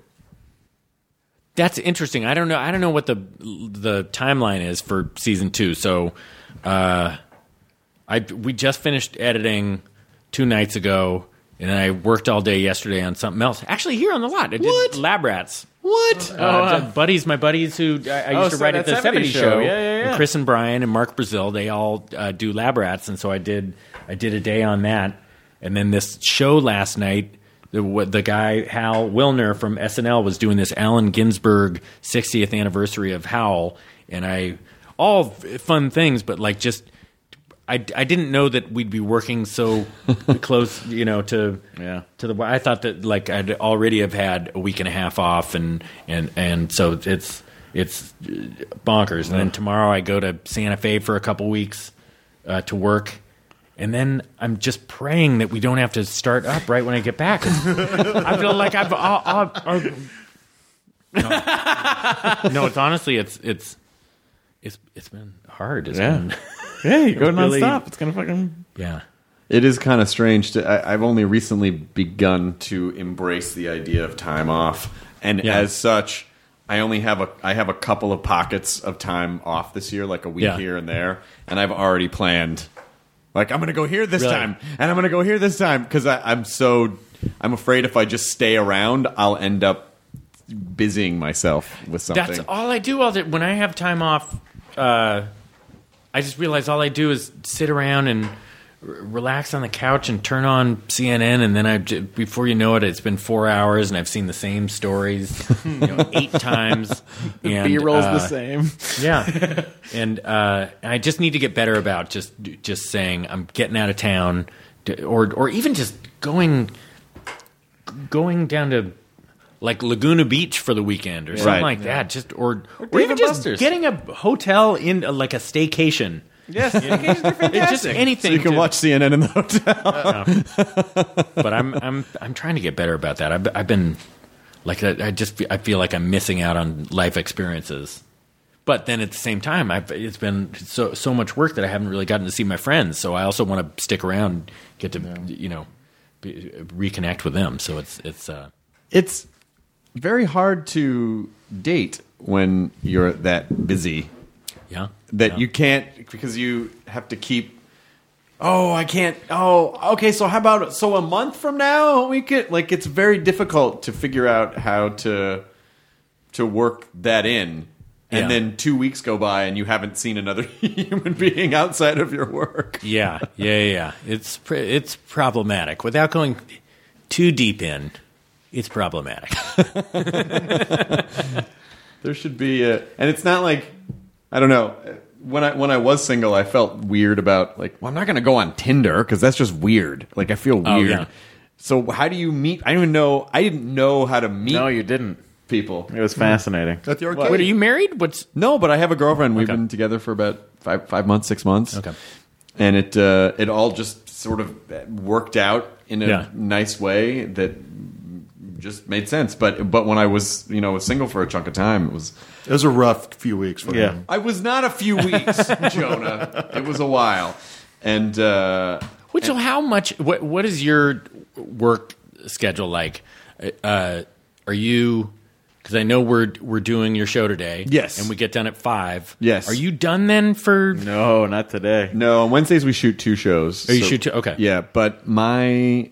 That's interesting. I don't know. I don't know what the the timeline is for season two. So, uh, I we just finished editing two nights ago, and I worked all day yesterday on something else. Actually, here on the lot, I did What? Lab Rats. What? Uh, uh, buddies, my buddies who I, I Oh, used to so write at that the seventies seventies show. show. Yeah, yeah, yeah. And Chris and Brian and Mark Brazil, they all uh, do Lab Rats, and so I did. I did a day on that, and then this show last night. The, what, the guy Hal Wilner from S N L was doing this Allen Ginsberg sixtieth anniversary of Howl, and I all f- fun things, but like just. I, I didn't know that we'd be working so close, you know, to Yeah. to the. I thought that like I'd already have had a week and a half off, and and and so it's it's bonkers. And then tomorrow I go to Santa Fe for a couple weeks uh, to work, and then I'm just praying that we don't have to start up right when I get back. I feel like I've. I'll, I'll, I'll, no. no, it's honestly it's it's it's it's been hard. It's Yeah. been, Yeah, you go Really- nonstop. It's gonna fucking. yeah. It is kind of strange. To, I, I've only recently begun to embrace the idea of time off, and Yeah. as such, I only have a I have a couple of pockets of time off this year, like a week Yeah. here and there, and I've already planned. Like I'm going to go here this Really? time, and I'm going to go here this time because I'm so I'm afraid if I just stay around, I'll end up busying myself with something. That's all I do all day. When I have time off, uh, I just realize all I do is sit around and r- relax on the couch and turn on C N N, and then I, j- before you know it, it's been four hours, and I've seen the same stories, you know, eight times. And B roll's uh, the same. yeah, and uh, I just need to get better about just just saying I'm getting out of town, to, or or even just going going down to like Laguna Beach for the weekend or something Right. like that. Just or or, Dave even and just Buster's. getting a hotel in uh, like a staycation. Yes, vacations are It's just fantastic. anything. so you can to- watch C N N in the hotel. but I'm I'm I'm trying to get better about that. I've, I've been like I, I just fe- I feel like I'm missing out on life experiences. But then at the same time, I've, it's been so so much work that I haven't really gotten to see my friends. So I also want to stick around, get to you know be, reconnect with them. So it's it's uh, It's very hard to date when you're that busy. yeah That yeah. you can't because you have to keep. Oh, I can't. Oh, okay. So how about so a month from now we could like it's very difficult to figure out how to to work that in, and Yeah. then two weeks go by and you haven't seen another human being outside of your work. yeah yeah yeah yeah. It's pr- it's problematic without going too deep in. it's problematic. There should be a, and it's not like, I don't know. When I when I was single, I felt weird about like, well, I'm not going to go on Tinder because that's just weird. Like I feel Oh, weird. yeah. So how do you meet? I don't even know. I didn't know how to meet No, you didn't. people. It was fascinating. At the arcade. Wait, are you married? What's No, but I have a girlfriend. We've Okay. been together for about five five months, six months. Okay. And it uh, it all just sort of worked out in a Yeah. nice way that just made sense. But but when I was you know single for a chunk of time, it was It was a rough few weeks for Yeah. him. I was not a few weeks, Jonah. It was a while, and uh, Which, so how much? What What is your work schedule like? Uh, are you? Because I know we're we're doing your show today. Yes. and we get done at five. Yes. Are you done then for? No, not today. no, on Wednesdays we shoot two shows. Oh, you shoot two- okay. Yeah, but my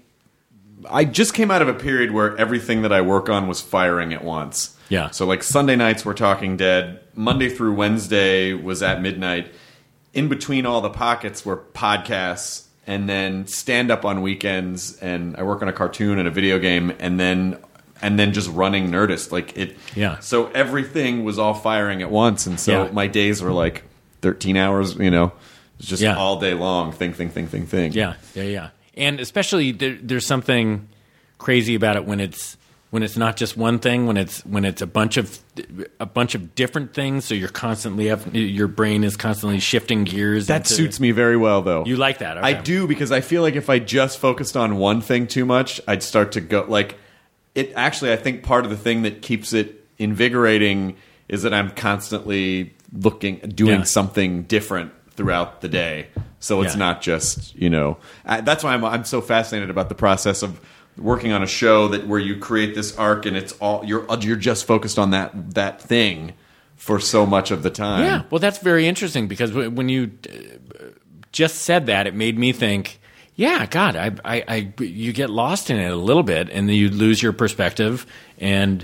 I just came out of a period where everything that I work on was firing at once. Yeah. So like Sunday nights were Talking Dead. Monday through Wednesday was at midnight. In between all the pockets were podcasts and then stand up on weekends, and I work on a cartoon and a video game, and then and then just running Nerdist. Like it Yeah. So everything was all firing at once, and so Yeah. my days were like thirteen hours, you know. It was just Yeah. all day long. Think, think, think, think, think. Yeah, yeah, yeah. And especially there, there's something crazy about it when it's when it's not just one thing. When it's when it's a bunch of a bunch of different things. So you're constantly have, your brain is constantly shifting gears. That into- suits me very well, though. You like that? Okay. I do, because I feel like if I just focused on one thing too much, I'd start to go like it. Actually, I think part of the thing that keeps it invigorating is that I'm constantly looking, doing Yeah. something different throughout the day. So it's Yeah. not just you know. I, that's why I'm I'm so fascinated about the process of working on a show that where you create this arc and it's all you're you're just focused on that that thing for so much of the time. Yeah, well, that's very interesting because w- when you uh, just said that, it made me think. Yeah, God, I, I, I, you get lost in it a little bit, and then you lose your perspective. And,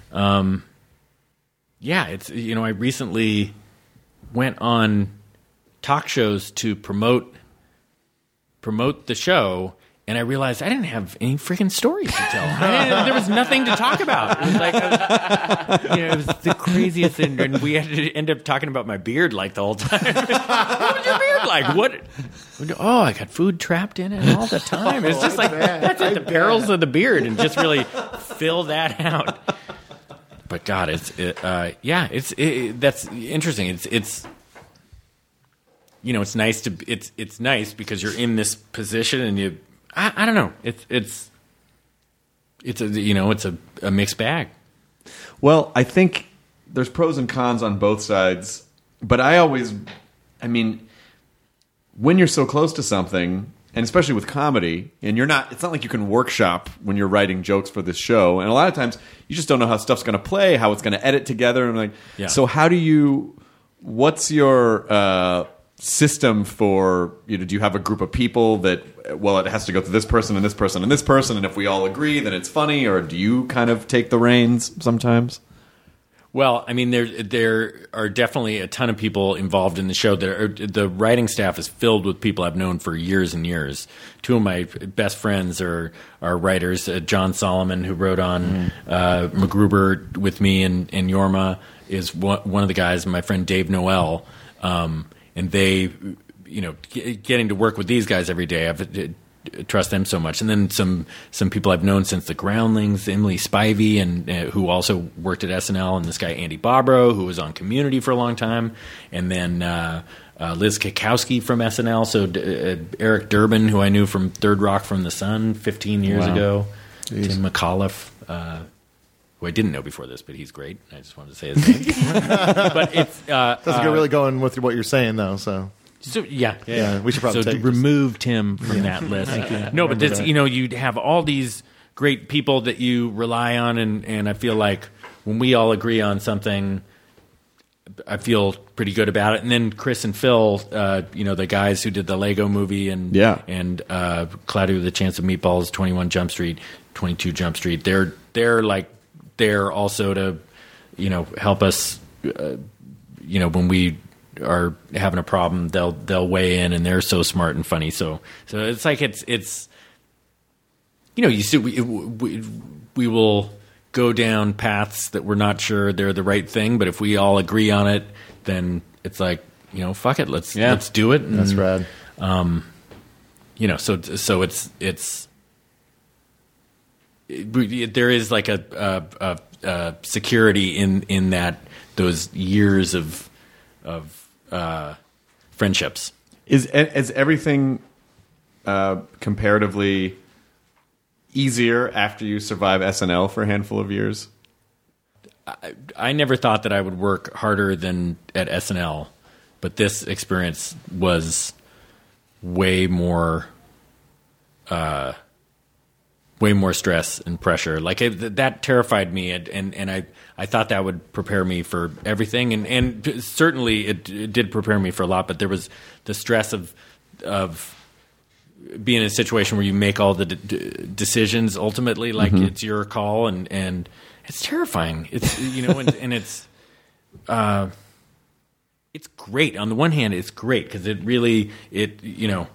um, yeah, it's you know, I recently went on talk shows to promote promote the show. And I realized I didn't have any freaking stories to tell. I didn't, there was nothing to talk about. It was like, uh, you know, it was the craziest thing. And we had to end up talking about my beard like the whole time. What was your beard like? What? Oh, I got food trapped in it all the time. It's just like, that's it, the perils of the beard. And just really fill that out. But God, it's, it, uh, yeah, it's, it, that's interesting. It's, it's, you know, it's nice to, it's, it's nice because you're in this position and you, I, I don't know. It's it's it's a you know it's a, a mixed bag. Well, I think there's pros and cons on both sides, but I always, I mean, when you're so close to something, and especially with comedy, and you're not, it's not like you can workshop when you're writing jokes for this show, and a lot of times you just don't know how stuff's going to play, how it's going to edit together, and like, Yeah. so how do you? What's your uh, system for you know? Do you have a group of people that? Well, it has to go through this person and this person and this person, and if we all agree, then it's funny. Or do you kind of take the reins sometimes? Well, I mean, there there are definitely a ton of people involved in the show. That are, the writing staff is filled with people I've known for years and years. Two of my best friends are are writers. Uh, John Solomon, who wrote on uh, MacGruber with me, and, and Yorma is one, one of the guys. And my friend Dave Noel, um, and they. You know, g- getting to work with these guys every day, I've uh, trust them so much. And then some some people I've known since the Groundlings, Emily Spivey, and uh, who also worked at S N L, and this guy Andy Bobrow, who was on Community for a long time, and then uh, uh, Liz Kikowski from S N L. So uh, Eric Durbin, who I knew from Third Rock from the Sun fifteen years Wow. ago, Tim McAuliffe. Uh, who I didn't know before this, but he's great. I just wanted to say his name. But it's uh, Doesn't uh, get really going with what you're saying, though. So So yeah, yeah, Yeah, we should probably so take- removed him from that list. No, but that's, you know, you have all these great people that you rely on, and, and I feel like when we all agree on something, I feel pretty good about it. And then Chris and Phil, uh, you know, the guys who did the Lego Movie and Yeah. and uh, Cloudy with a Chance of Meatballs, twenty-one Jump Street, twenty-two Jump Street. They're they're like there also to, you know, help us. Uh, you know, when we are having a problem, they'll they'll weigh in, and they're so smart and funny. So so it's like it's it's you know, you see, we, we we will go down paths that we're not sure they're the right thing, but if we all agree on it, then it's like, you know, fuck it, let's Yeah. let's do it. And, That's rad. you know, so so it's it's it, there is like a, a, a, a security in in that those years of of uh, friendships. Is is everything uh, comparatively easier after you survive S N L for a handful of years? I, I never thought that I would work harder than at S N L, but this experience was way more, uh, way more stress and pressure. Like it, that terrified me, and, and, and I, I thought that would prepare me for everything, and, and certainly it, it did prepare me for a lot. But there was the stress of of being in a situation where you make all the d- d- decisions ultimately, like mm-hmm. it's your call, and, and it's terrifying. It's you know, and, and it's uh, it's great. On the one hand, it's great because it really it you know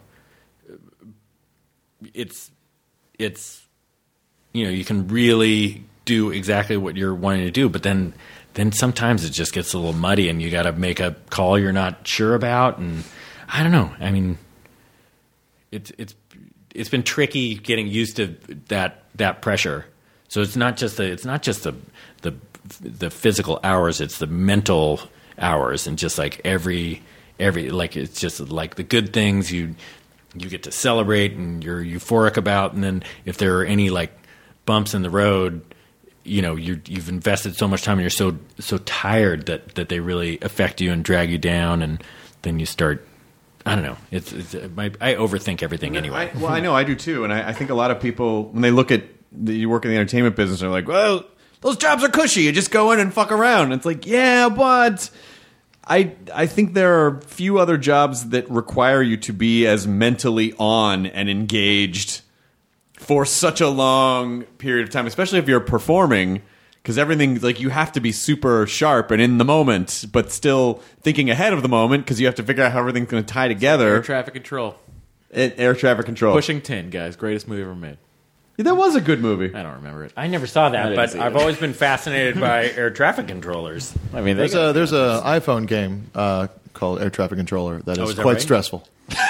it's it's you know you can really do exactly what you're wanting to do, but then then sometimes it just gets a little muddy, and you got to make a call you're not sure about, and I don't know. I mean, it's it's it's been tricky getting used to that that pressure. So it's not just the it's not just the the the physical hours; it's the mental hours, and just like every every like it's just like the good things you you get to celebrate and you're euphoric about, and then if there are any like bumps in the road, you know you you've invested so much time and you're so so tired that that they really affect you and drag you down, and then you start. I don't know. It's, it's my, I overthink everything anyway. I, well, I know I do too, and I, I think a lot of people when they look at the, you work in the entertainment business, they're like, "Well, those jobs are cushy. You just go in and fuck around." And it's like, yeah, but I I think there are few other jobs that require you to be as mentally on and engaged for such a long period of time, especially if you're performing. Because everything, like, you have to be super sharp and in the moment, but still thinking ahead of the moment because you have to figure out how everything's going to tie together. Air traffic control. It, air traffic control. Pushing tin, guys. Greatest movie ever made. Yeah, that was a good movie. I don't remember it. I never saw I that, didn't but see I've it. always been fascinated by air traffic controllers. I mean, they There's got- a there's a iPhone game uh, called Air Traffic Controller that is is that quite right? stressful.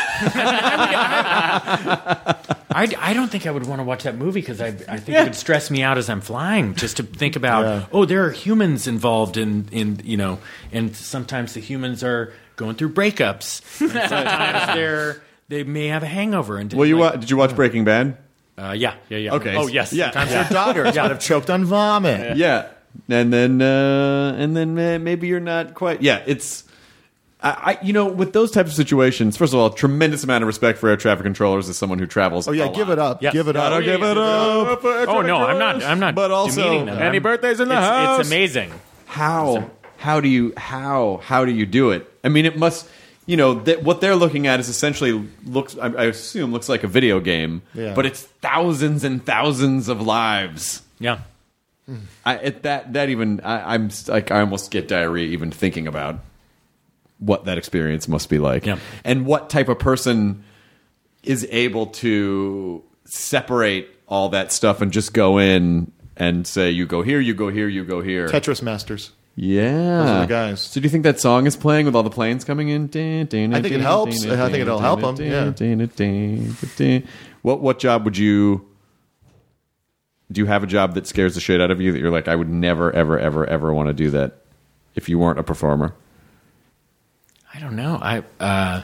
I, I don't think I would want to watch that movie because I, I think it would stress me out as I'm flying just to think about, Yeah. oh, there are humans involved in, in, you know, and sometimes the humans are going through breakups. And sometimes they're, they may have a hangover. And Well, you like, wa- did you watch Breaking Bad? uh, yeah, yeah, yeah. Okay. Oh, yes. Yeah. Sometimes Your daughter might have choked on vomit. Yeah, and then uh, and then uh, maybe you're not quite. Yeah, it's. I, I, you know, with those types of situations, first of all, tremendous amount of respect for air traffic controllers as someone who travels. Oh yeah, a give lot. it up. Yes. Give it up. Gotta give it up. for air Oh traffic no, I'm not. controllers. I'm not. But also, demeaning them. Any I'm- birthdays in the it's, house? It's amazing. how how do you how how do you do it? I mean, it must. You know that what they're looking at is essentially looks. I, I assume looks like a video game, Yeah. but it's thousands and thousands of lives. Yeah. I, it, that that even I, I'm like I almost get diarrhea even thinking about what that experience must be like, Yeah. and what type of person is able to separate all that stuff and just go in and say, "You go here, you go here, you go here." Tetris Masters. Yeah, Those are the guys. So do you think that song is playing with all the planes coming in? I think it helps. I think it'll help 'em, yeah. What what job would you? Do you have a job that scares the shit out of you that you're like, I would never, ever, ever, ever want to do that if you weren't a performer? I don't know. I uh,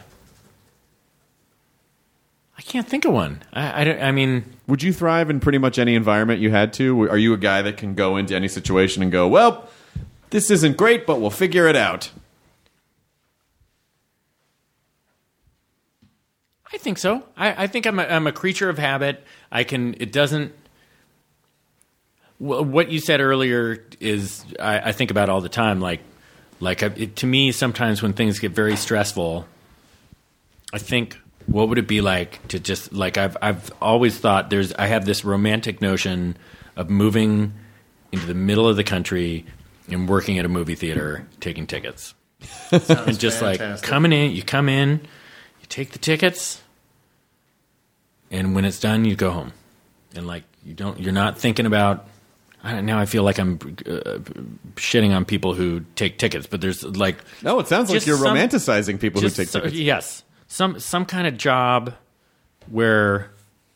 I can't think of one. I, I, don't, I mean, Would you thrive in pretty much any environment you had to? Are you a guy that can go into any situation and go, well, this isn't great, but we'll figure it out? I think so. I, I think I'm a, I'm a creature of habit. I can. It doesn't. Wh- What you said earlier is I, I think about all the time. Like, like I, it, to me, sometimes when things get very stressful, I think, what would it be like to just like I've I've always thought there's I have this romantic notion of moving into the middle of the country and working at a movie theater, taking tickets, and just like fantastic. coming in. You come in, you take the tickets, and when it's done, you go home. and like you don't, you're not thinking about. I don't, now I feel like I'm uh, shitting on people who take tickets, but there's like No, it sounds like just you're some- romanticizing people who just take so- tickets. yes, some some kind of job where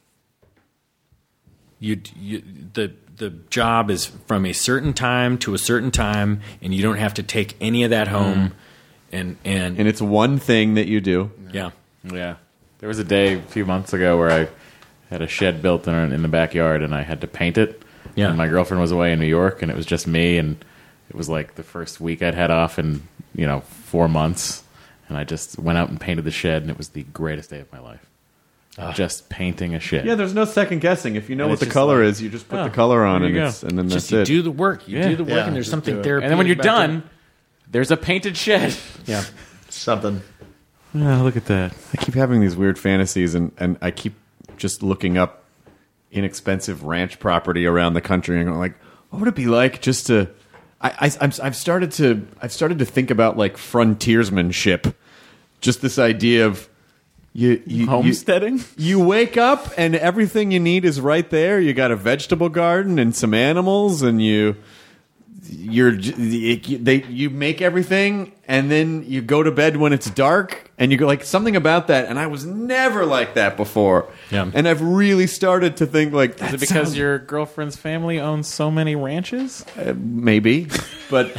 you, you the the job is from a certain time to a certain time, and you don't have to take any of that home, and and, And it's one thing that you do. yeah. Yeah. There was a day a few months ago where I had a shed built in, in the backyard, and I had to paint it. Yeah. And my girlfriend was away in New York, and it was just me, and it was like the first week I'd had off in, you know, four months. And I just went out and painted the shed, and it was the greatest day of my life. Just painting a shed. Yeah, there's no second guessing. If you know And what it's the just color like, is, you just put oh, the color on, there and you it's go. and then Just that's you it. do the work. You Yeah. do the work, Yeah, and there's just something do it. therapeutic. And then when you're about done, it. there's a painted shed. yeah. Something. Oh, look at that. I keep having these weird fantasies, and, and I keep just looking up inexpensive ranch property around the country, and going like, what would it be like just to? I, I I'm, I've started to I've started to think about like frontiersmanship, just this idea of you, you you, Homesteading? you wake up and everything you need is right there. You got a vegetable garden and some animals, and you. You're j- they you make everything, and then you go to bed when it's dark, and you go like something about that. And I was never like that before. Yeah. And I've really started to think like that Is it because sounds- your girlfriend's family owns so many ranches? uh, maybe, but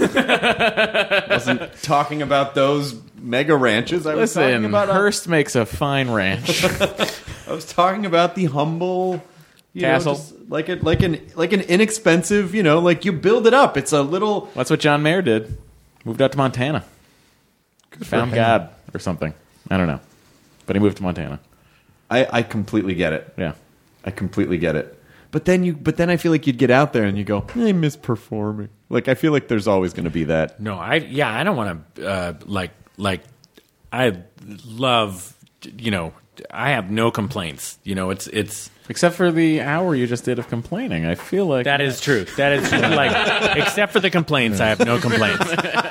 wasn't talking about those mega ranches. I was talking Listen, about Hearst makes a fine ranch. I was talking about the humble you know, Castle. just like a, like an like an inexpensive, you know, like you build it up. It's a little. That's what John Mayer did. Moved out to Montana. Found him. God or something. I don't know. But he moved to Montana. I, I completely get it. Yeah. I completely get it. But then you, but then I feel like you'd get out there and you go, I miss performing. Like I feel like there's always going to be that. No, I yeah, I don't want to uh, like like I love you know I have no complaints. You know, it's it's Except for the hour you just did of complaining. I feel like that is true. That is true. Like except for the complaints, I have no complaints.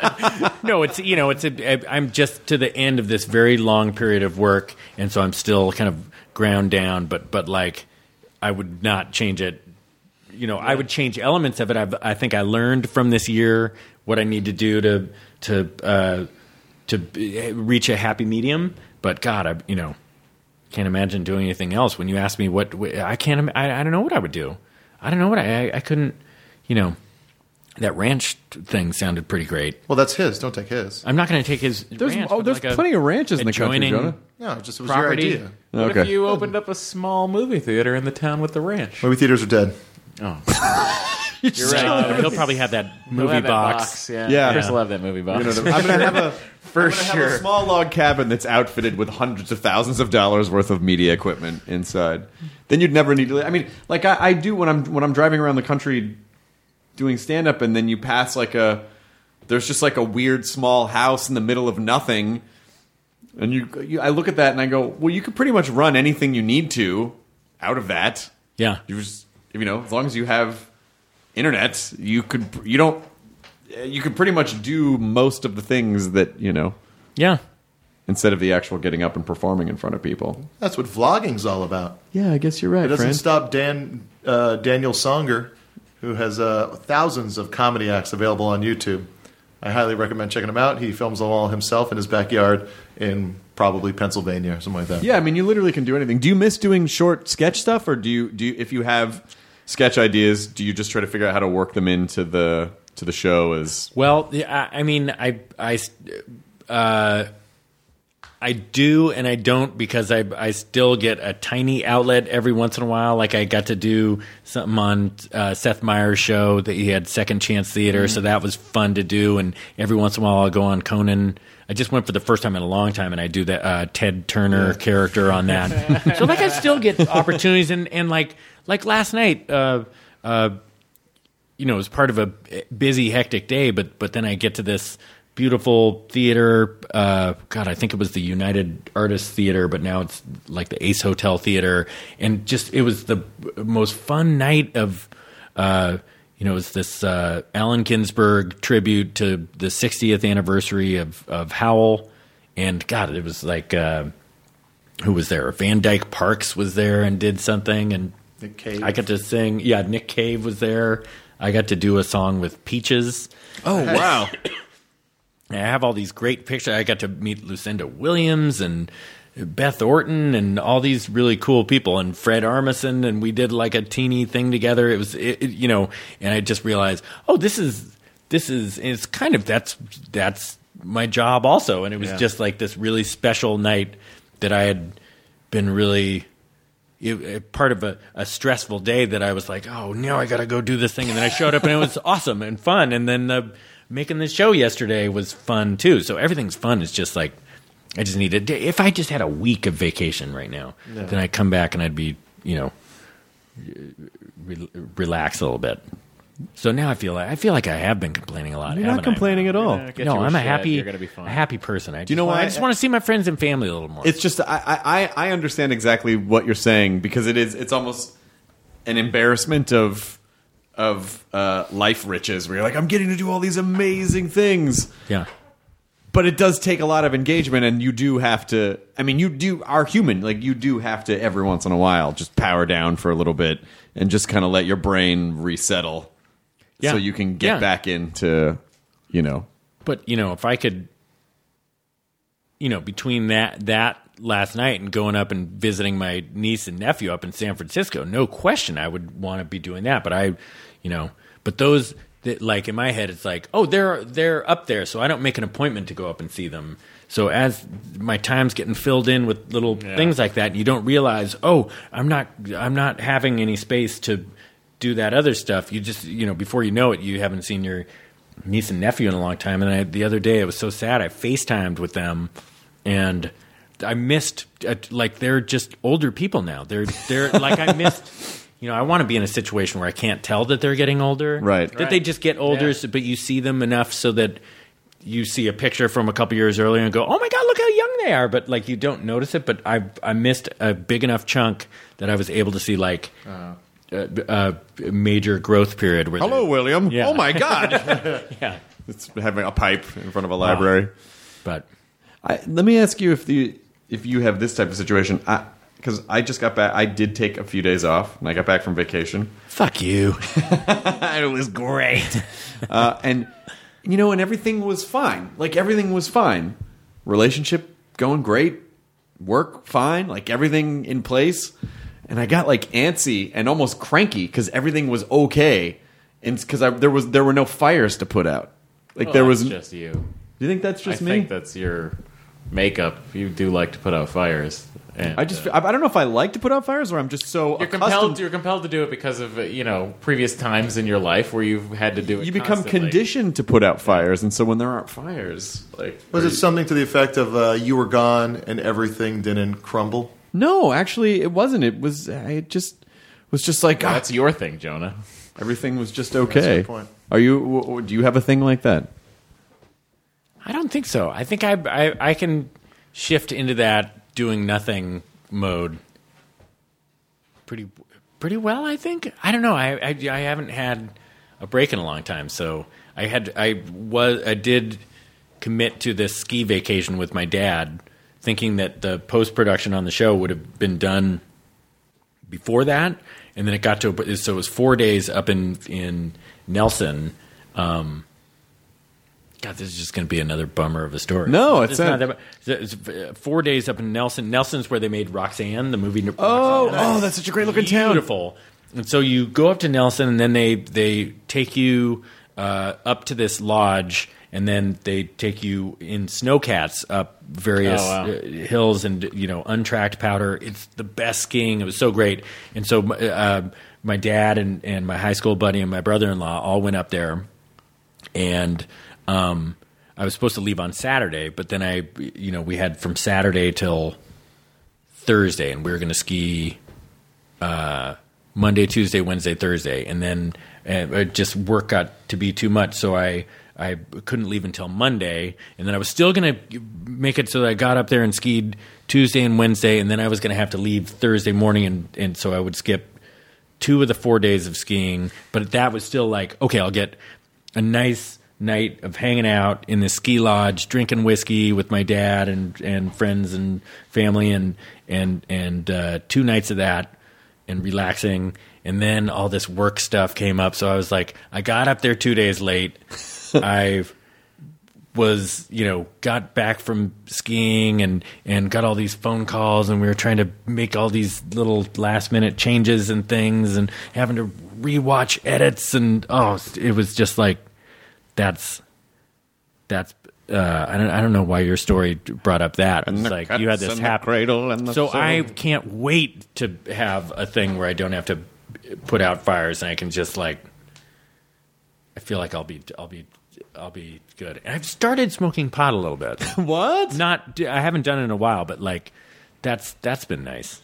No, it's you know, it's a, I'm just to the end of this very long period of work, and so I'm still kind of ground down. But but like I would not change it. You know, I would change elements of it. I've, I think I learned from this year what I need to do to to uh, to b- reach a happy medium. But God, I you know can't imagine doing anything else. When you ask me what I can't, im- I, I don't know what I would do. I don't know what I, I I couldn't. You know, that ranch thing sounded pretty great. Well, that's his. Don't take his. I'm not going to take his. There's ranch, oh, but there's like a plenty of ranches in the country, adjoining- Jonah. No, it just it was Property. your idea. What Okay. if you opened up a small movie theater in the town with the ranch? Movie theaters are dead. Oh, You're right. Uh, he'll probably have that He'll movie have that box. yeah. Yeah. Chris will have that movie box. You know, I'm gonna have a For I'm gonna have sure. a small log cabin that's outfitted with hundreds of thousands of dollars worth of media equipment inside. Then you'd never need to. I mean, like I, I do when I'm when I'm driving around the country doing stand up, and then you pass like a there's just like a weird small house in the middle of nothing, and you, you I look at that and I go, well, you could pretty much run anything you need to out of that. Yeah. You just you know as long as you have internet, you could you don't you could pretty much do most of the things that you know Yeah. instead of the actual getting up and performing in front of people. That's what vlogging's all about. Yeah, I guess you're right. It doesn't friend. stop Dan uh, Daniel Songer, who has uh, thousands of comedy acts available on YouTube. I highly recommend checking him out. He films them all himself in his backyard in probably Pennsylvania or something like that. Yeah, I mean, you literally can do anything. Do you miss doing short sketch stuff, or do you do you, if you have sketch ideas, do you just try to figure out how to work them into the to the show? As Well, yeah, I I mean, I, I, uh, I do and I don't because I, I still get a tiny outlet every once in a while. Like I got to do something on uh, Seth Meyers' show that he had Second Chance Theater, so that was fun to do. And every once in a while, I'll go on Conan. I just went for the first time in a long time, and I do that uh, Ted Turner character on that. So like, I still get opportunities, and, and like like last night. Uh, uh, you know, it was part of a busy, hectic day, but but then I get to this beautiful theater. Uh, God, I think it was the United Artists Theater, but now it's like the Ace Hotel Theater, and just it was the most fun night of. Uh, you know, it was this uh, Allen Ginsberg tribute to the sixtieth anniversary of of Howl, and God, it was like uh, who was there? Van Dyke Parks was there and did something, and Nick Cave. I got to sing. Yeah, Nick Cave was there. I got to do a song with Peaches. Oh, wow. I have all these great pictures. I got to meet Lucinda Williams and Beth Orton and all these really cool people and Fred Armisen, and we did like a teeny thing together. It was, it, it, you know, and I just realized, oh, this is, this is, it's kind of, that's, that's my job also. And it was Yeah. just like this really special night that I had been really, it, part of a, a stressful day that I was like, oh, now I got to go do this thing. And then I showed up and it was awesome and fun. And then uh, making the show yesterday was fun too. So everything's fun. It's just like, I just need a day. If I just had a week of vacation right now, Yeah. then I'd come back and I'd be, you know, re- relax a little bit. So now I feel like I feel like I have been complaining a lot. You're not haven't I? complaining at all. Get No, you a I'm a shed, happy, You're gonna be fine. a happy person. I Do you know just why want- I just want to see my friends and family a little more. It's just I, I I understand exactly what you're saying because it is it's almost an embarrassment of of uh, life riches where you're like I'm getting to do all these amazing things, yeah. but it does take a lot of engagement and you do have to. I mean, you do are human, like you do have to every once in a while just power down for a little bit and just kind of let your brain resettle, Yeah. so you can get Yeah. back into, you know. But you know, if I could, you know, between that that last night and going up and visiting my niece and nephew up in San Francisco, no question, I would want to be doing that. But I, you know, but those that, like in my head, it's like, oh, they're they're up there, so I don't make an appointment to go up and see them. So as my time's getting filled in with little Yeah. things like that, you don't realize, oh, I'm not I'm not having any space to do that other stuff. You just, you know, before you know it, you haven't seen your niece and nephew in a long time. And I, the other day, it was so sad. I FaceTimed with them, and I missed, uh, like, they're just older people now. They're, they're like, I missed, you know, I want to be in a situation where I can't tell that they're getting older. Right. That they just get older, Yeah. so, but you see them enough so that you see a picture from a couple years earlier and go, oh my God, look how young they are. But, like, you don't notice it. But I, I missed a big enough chunk that I was able to see, like, Uh-huh. a, a major growth period. Where Hello, they're- William. Yeah. Oh my God. Yeah. It's having a pipe in front of a library. But I, let me ask you if the if you have this type of situation, because I, I just got back. I did take a few days off, and I got back from vacation. fuck you. It was great, uh, and you know, and everything was fine. Like everything was fine. Relationship going great, work fine, like everything in place. And I got like antsy and almost cranky because everything was okay, and because there was there were no fires to put out. Like Well, there that's was. just you. Do you think that's just I me? think that's your makeup. You do like to put out fires. And, I just uh, I I don't know if I like to put out fires or I'm just so you're accustomed. compelled. You're compelled to do it because of uh, you know previous times in your life where you've had to do it. You become constantly. conditioned to put out fires, and so when there aren't fires, like Was are it you- something to the effect of uh, you were gone and everything didn't crumble? No, actually, it wasn't. It was. It just was just like ah, That's your thing, Jonah. everything was just That's a okay. good point. Are you? w- w- Do you have a thing like that? I don't think so. I think I, I I can shift into that doing nothing mode pretty pretty well. I think. I don't know. I, I I haven't had a break in a long time, so I had I was I did commit to this ski vacation with my dad, thinking that the post production on the show would have been done before that, and then it got to a, so it was four days up in in Nelson. Um, God, this is just going to be another bummer of a story. No, it's not not. that. It's uh, four days up in Nelson. Nelson's where they made Roxanne, the movie. Oh, Roxanne. oh, that's such a great looking town. Beautiful. And so you go up to Nelson, and then they they take you uh, up to this lodge, and then they take you in snowcats up various Oh, wow. uh, hills and you know untracked powder. It's the best skiing. It was so great. And so uh, my dad and and my high school buddy and my brother-in-law all went up there, and um, I was supposed to leave on Saturday, but then I you know we had from Saturday till Thursday, and we were going to ski uh, Monday, Tuesday, Wednesday, Thursday, and then uh, just work got to be too much, so I I couldn't leave until Monday, and then I was still going to make it so that I got up there and skied Tuesday and Wednesday, and then I was going to have to leave Thursday morning, and, and so I would skip two of the four days of skiing, but that was still like, okay, I'll get a nice night of hanging out in the ski lodge, drinking whiskey with my dad and, and friends and family, and and and uh, two nights of that, and relaxing. And then all this work stuff came up. So I was like, I got up there two days late. I was, you know, got back from skiing and, and got all these phone calls, and we were trying to make all these little last minute changes and things, and having to rewatch edits. And oh, it was just like, that's, that's, uh, I don't, I don't know why your story brought up that. It's like you had this happy cradle and the so soul. I can't wait to have a thing where I don't have to put out fires, and I can just like, I feel like I'll be, I'll be, I'll be good. And I've started smoking pot a little bit. What? Not, I haven't done it in a while, but like, that's that's been nice.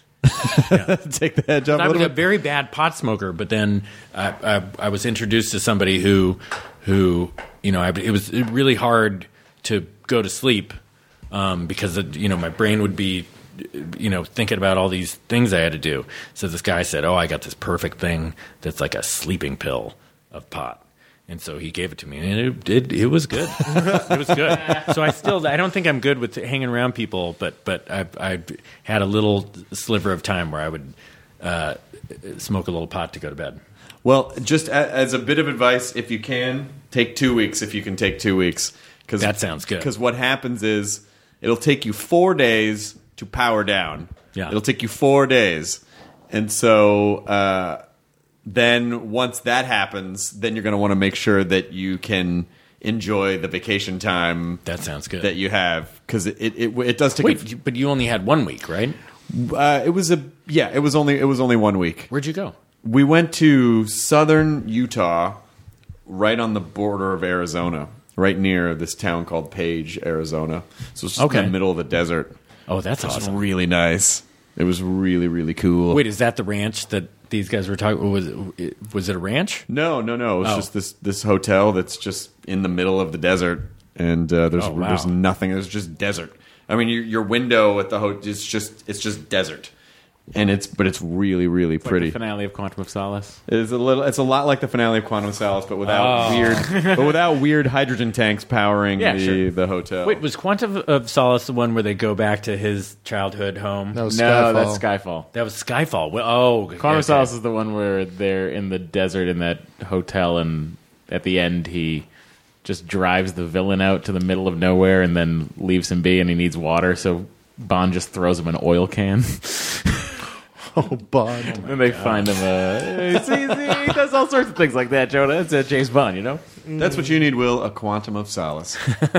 Take the edge off a I was little a bit. very bad pot smoker, but then I, I, I was introduced to somebody who, who you know, I, it was really hard to go to sleep um, because you know my brain would be, you know, thinking about all these things I had to do. So this guy said, "Oh, I got this perfect thing that's like a sleeping pill of pot." And so he gave it to me, and it did. It was good. It was good. So I still, I don't think I'm good with hanging around people, but but I I had a little sliver of time where I would uh, smoke a little pot to go to bed. Well, just a, as a bit of advice, if you can, take two weeks if you can take two weeks. Cause, That sounds good. Because what happens is it'll take you four days to power down. Yeah. It'll take you four days. And so uh, then once that happens, then you're going to want to make sure that you can enjoy the vacation time That sounds good. that you have. Because it, it, it, it does take Wait, you- but you only had one week, right? a... Uh, it was a... Yeah, it was only it was only one week. Where'd you go? We went to southern Utah, right on the border of Arizona, right near this town called Page, Arizona. So it's just Okay. in the middle of the desert. Oh, that's It was awesome. really nice. It was really, really cool. Wait, is that the ranch that these guys were talking? Was it, was it a ranch? No, no, no. It was Oh. just this, this hotel that's just in the middle of the desert, and uh, there's Oh, wow. there's nothing. There's just desert. I mean, your, your window at the hotel is just it's just desert, and it's but it's really, really pretty. Like the finale of Quantum of Solace. It's a little. It's a lot like the finale of Quantum of Solace, but without Oh. weird, but without weird hydrogen tanks powering Yeah, the, sure. the hotel. Wait, was Quantum of Solace the one where they go back to his childhood home? No, No, Skyfall. that's Skyfall. That was Skyfall. Well, oh, Quantum okay. of Solace is the one where they're in the desert in that hotel, and at the end he just drives the villain out to the middle of nowhere and then leaves him be, and he needs water, so Bond just throws him an oil can. Oh, Bond. And they find him a... See, see, he does all sorts of things like that, Jonah. It's a James Bond, you know? That's what you need, Will. A Quantum of Solace.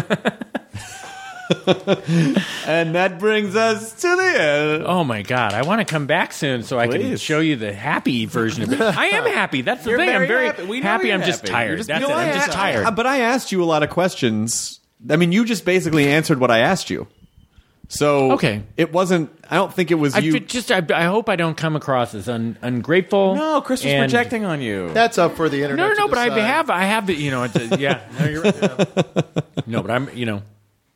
And that brings us to the end. Oh my God! I want to come back soon so I can Please. show you the happy version of it. I am happy. That's the You're thing. I'm very very happy. We know happy. you're I'm just happy. tired. You're just- That's you it. know, I'm I- just I- tired. But I asked you a lot of questions. I mean, you just basically answered what I asked you. So Okay. it wasn't. I don't think it was I you. ju- just I, I hope I don't come across as un, ungrateful. No, Chris was and- projecting on you. That's up for the internet. No, no, to no. But I decide. have I have the you know it's a, yeah. No, you're right. No, but I'm you know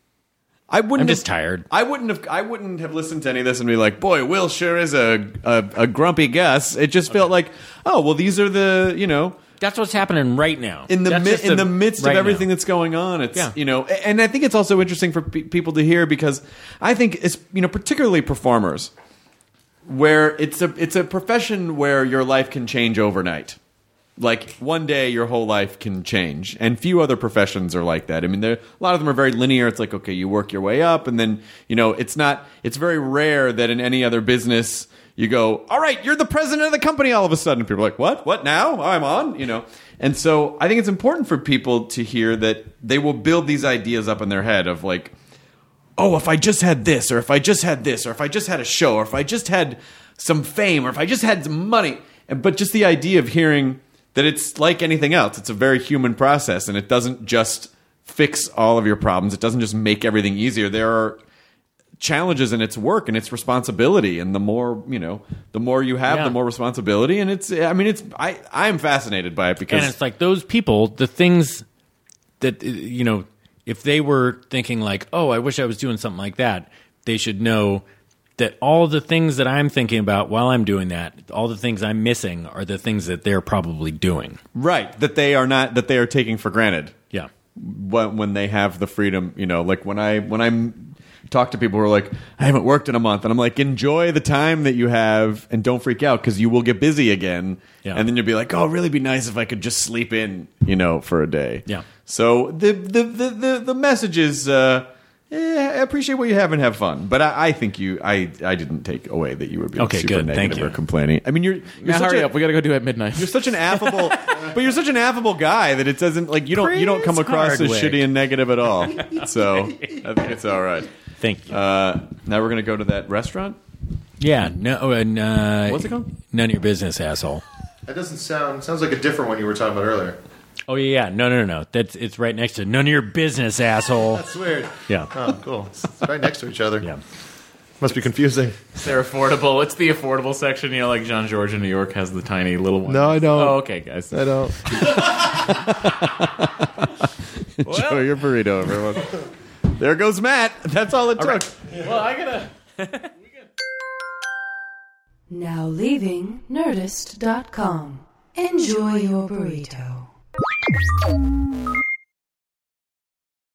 I wouldn't. I'm have, just tired. I wouldn't have. I wouldn't have listened to any of this and be like, "Boy, Will sure is a a, a grumpy Gus." It just felt like, "Oh, well, these are the you know." That's what's happening right now. in the That's mi- just in the midst right of everything now. that's going on, it's Yeah. you know, a- and I think it's also interesting for pe- people to hear because I think it's you know particularly performers, where it's a it's a profession where your life can change overnight. Like one day, your whole life can change, and few other professions are like that. I mean, there, a lot of them are very linear. It's like okay, you work your way up, and then you know, it's not. It's very rare that in any other business you go, all right, you're the president of the company. All of a sudden, people are like, what? What now? I'm on. You know, and so I think it's important for people to hear that they will build these ideas up in their head of like, oh, if I just had this, or if I just had this, or if I just had a show, or if I just had some fame, or if I just had some money. And- But just the idea of hearing that it's like anything else. It's a very human process, and it doesn't just fix all of your problems. It doesn't just make everything easier. There are challenges in its work and its responsibility, and the more you know, the more you have, Yeah. the more responsibility. And it's, I mean, it's, I, I'm fascinated by it because And it's like those people, the things that, uh, you know, if they were thinking like, oh, I wish I was doing something like that, they should know that all the things that I'm thinking about while I'm doing that, all the things I'm missing are the things that they're probably doing. right that they are not that they are taking for granted. Yeah. when, when they have the freedom, you know, like when I when I'm talk to people who are like, I haven't worked in a month, and I'm like, enjoy the time that you have, and don't freak out because you will get busy again, Yeah. and then you'll be like, oh, it'd really be nice if I could just sleep in, you know, for a day. Yeah. So the the the the, the message is. Uh, Yeah, I appreciate what you have and have fun, but I, I think you, I, I didn't take away that you were being Okay, super good. negative Thank you. or complaining. I mean, you're, you're Now such hurry a, up. We got to go do it at midnight. you're such an affable, but you're such an affable guy that it doesn't like you don't you don't come Prince across as Hardwick. shitty and negative at all. So I think it's all right. Thank you. Uh, now we're gonna go to that restaurant. yeah. No. And, uh, What's it called? None of your business, asshole. That doesn't sound sounds like a different one you were talking about earlier. Oh yeah, yeah. No, no, no, no. That's it's right next to none of your business, asshole. That's weird. Yeah. Oh, cool. It's right next to each other. Yeah. Must be confusing. They're affordable. It's the affordable section. You know, like Jean George in New York has the tiny little one. No, I don't. Oh, okay, guys. I don't. Enjoy your burrito, everyone. There goes Matt. That's all it took. Well, I gotta. Now leaving Nerdist dot com. Enjoy your burrito.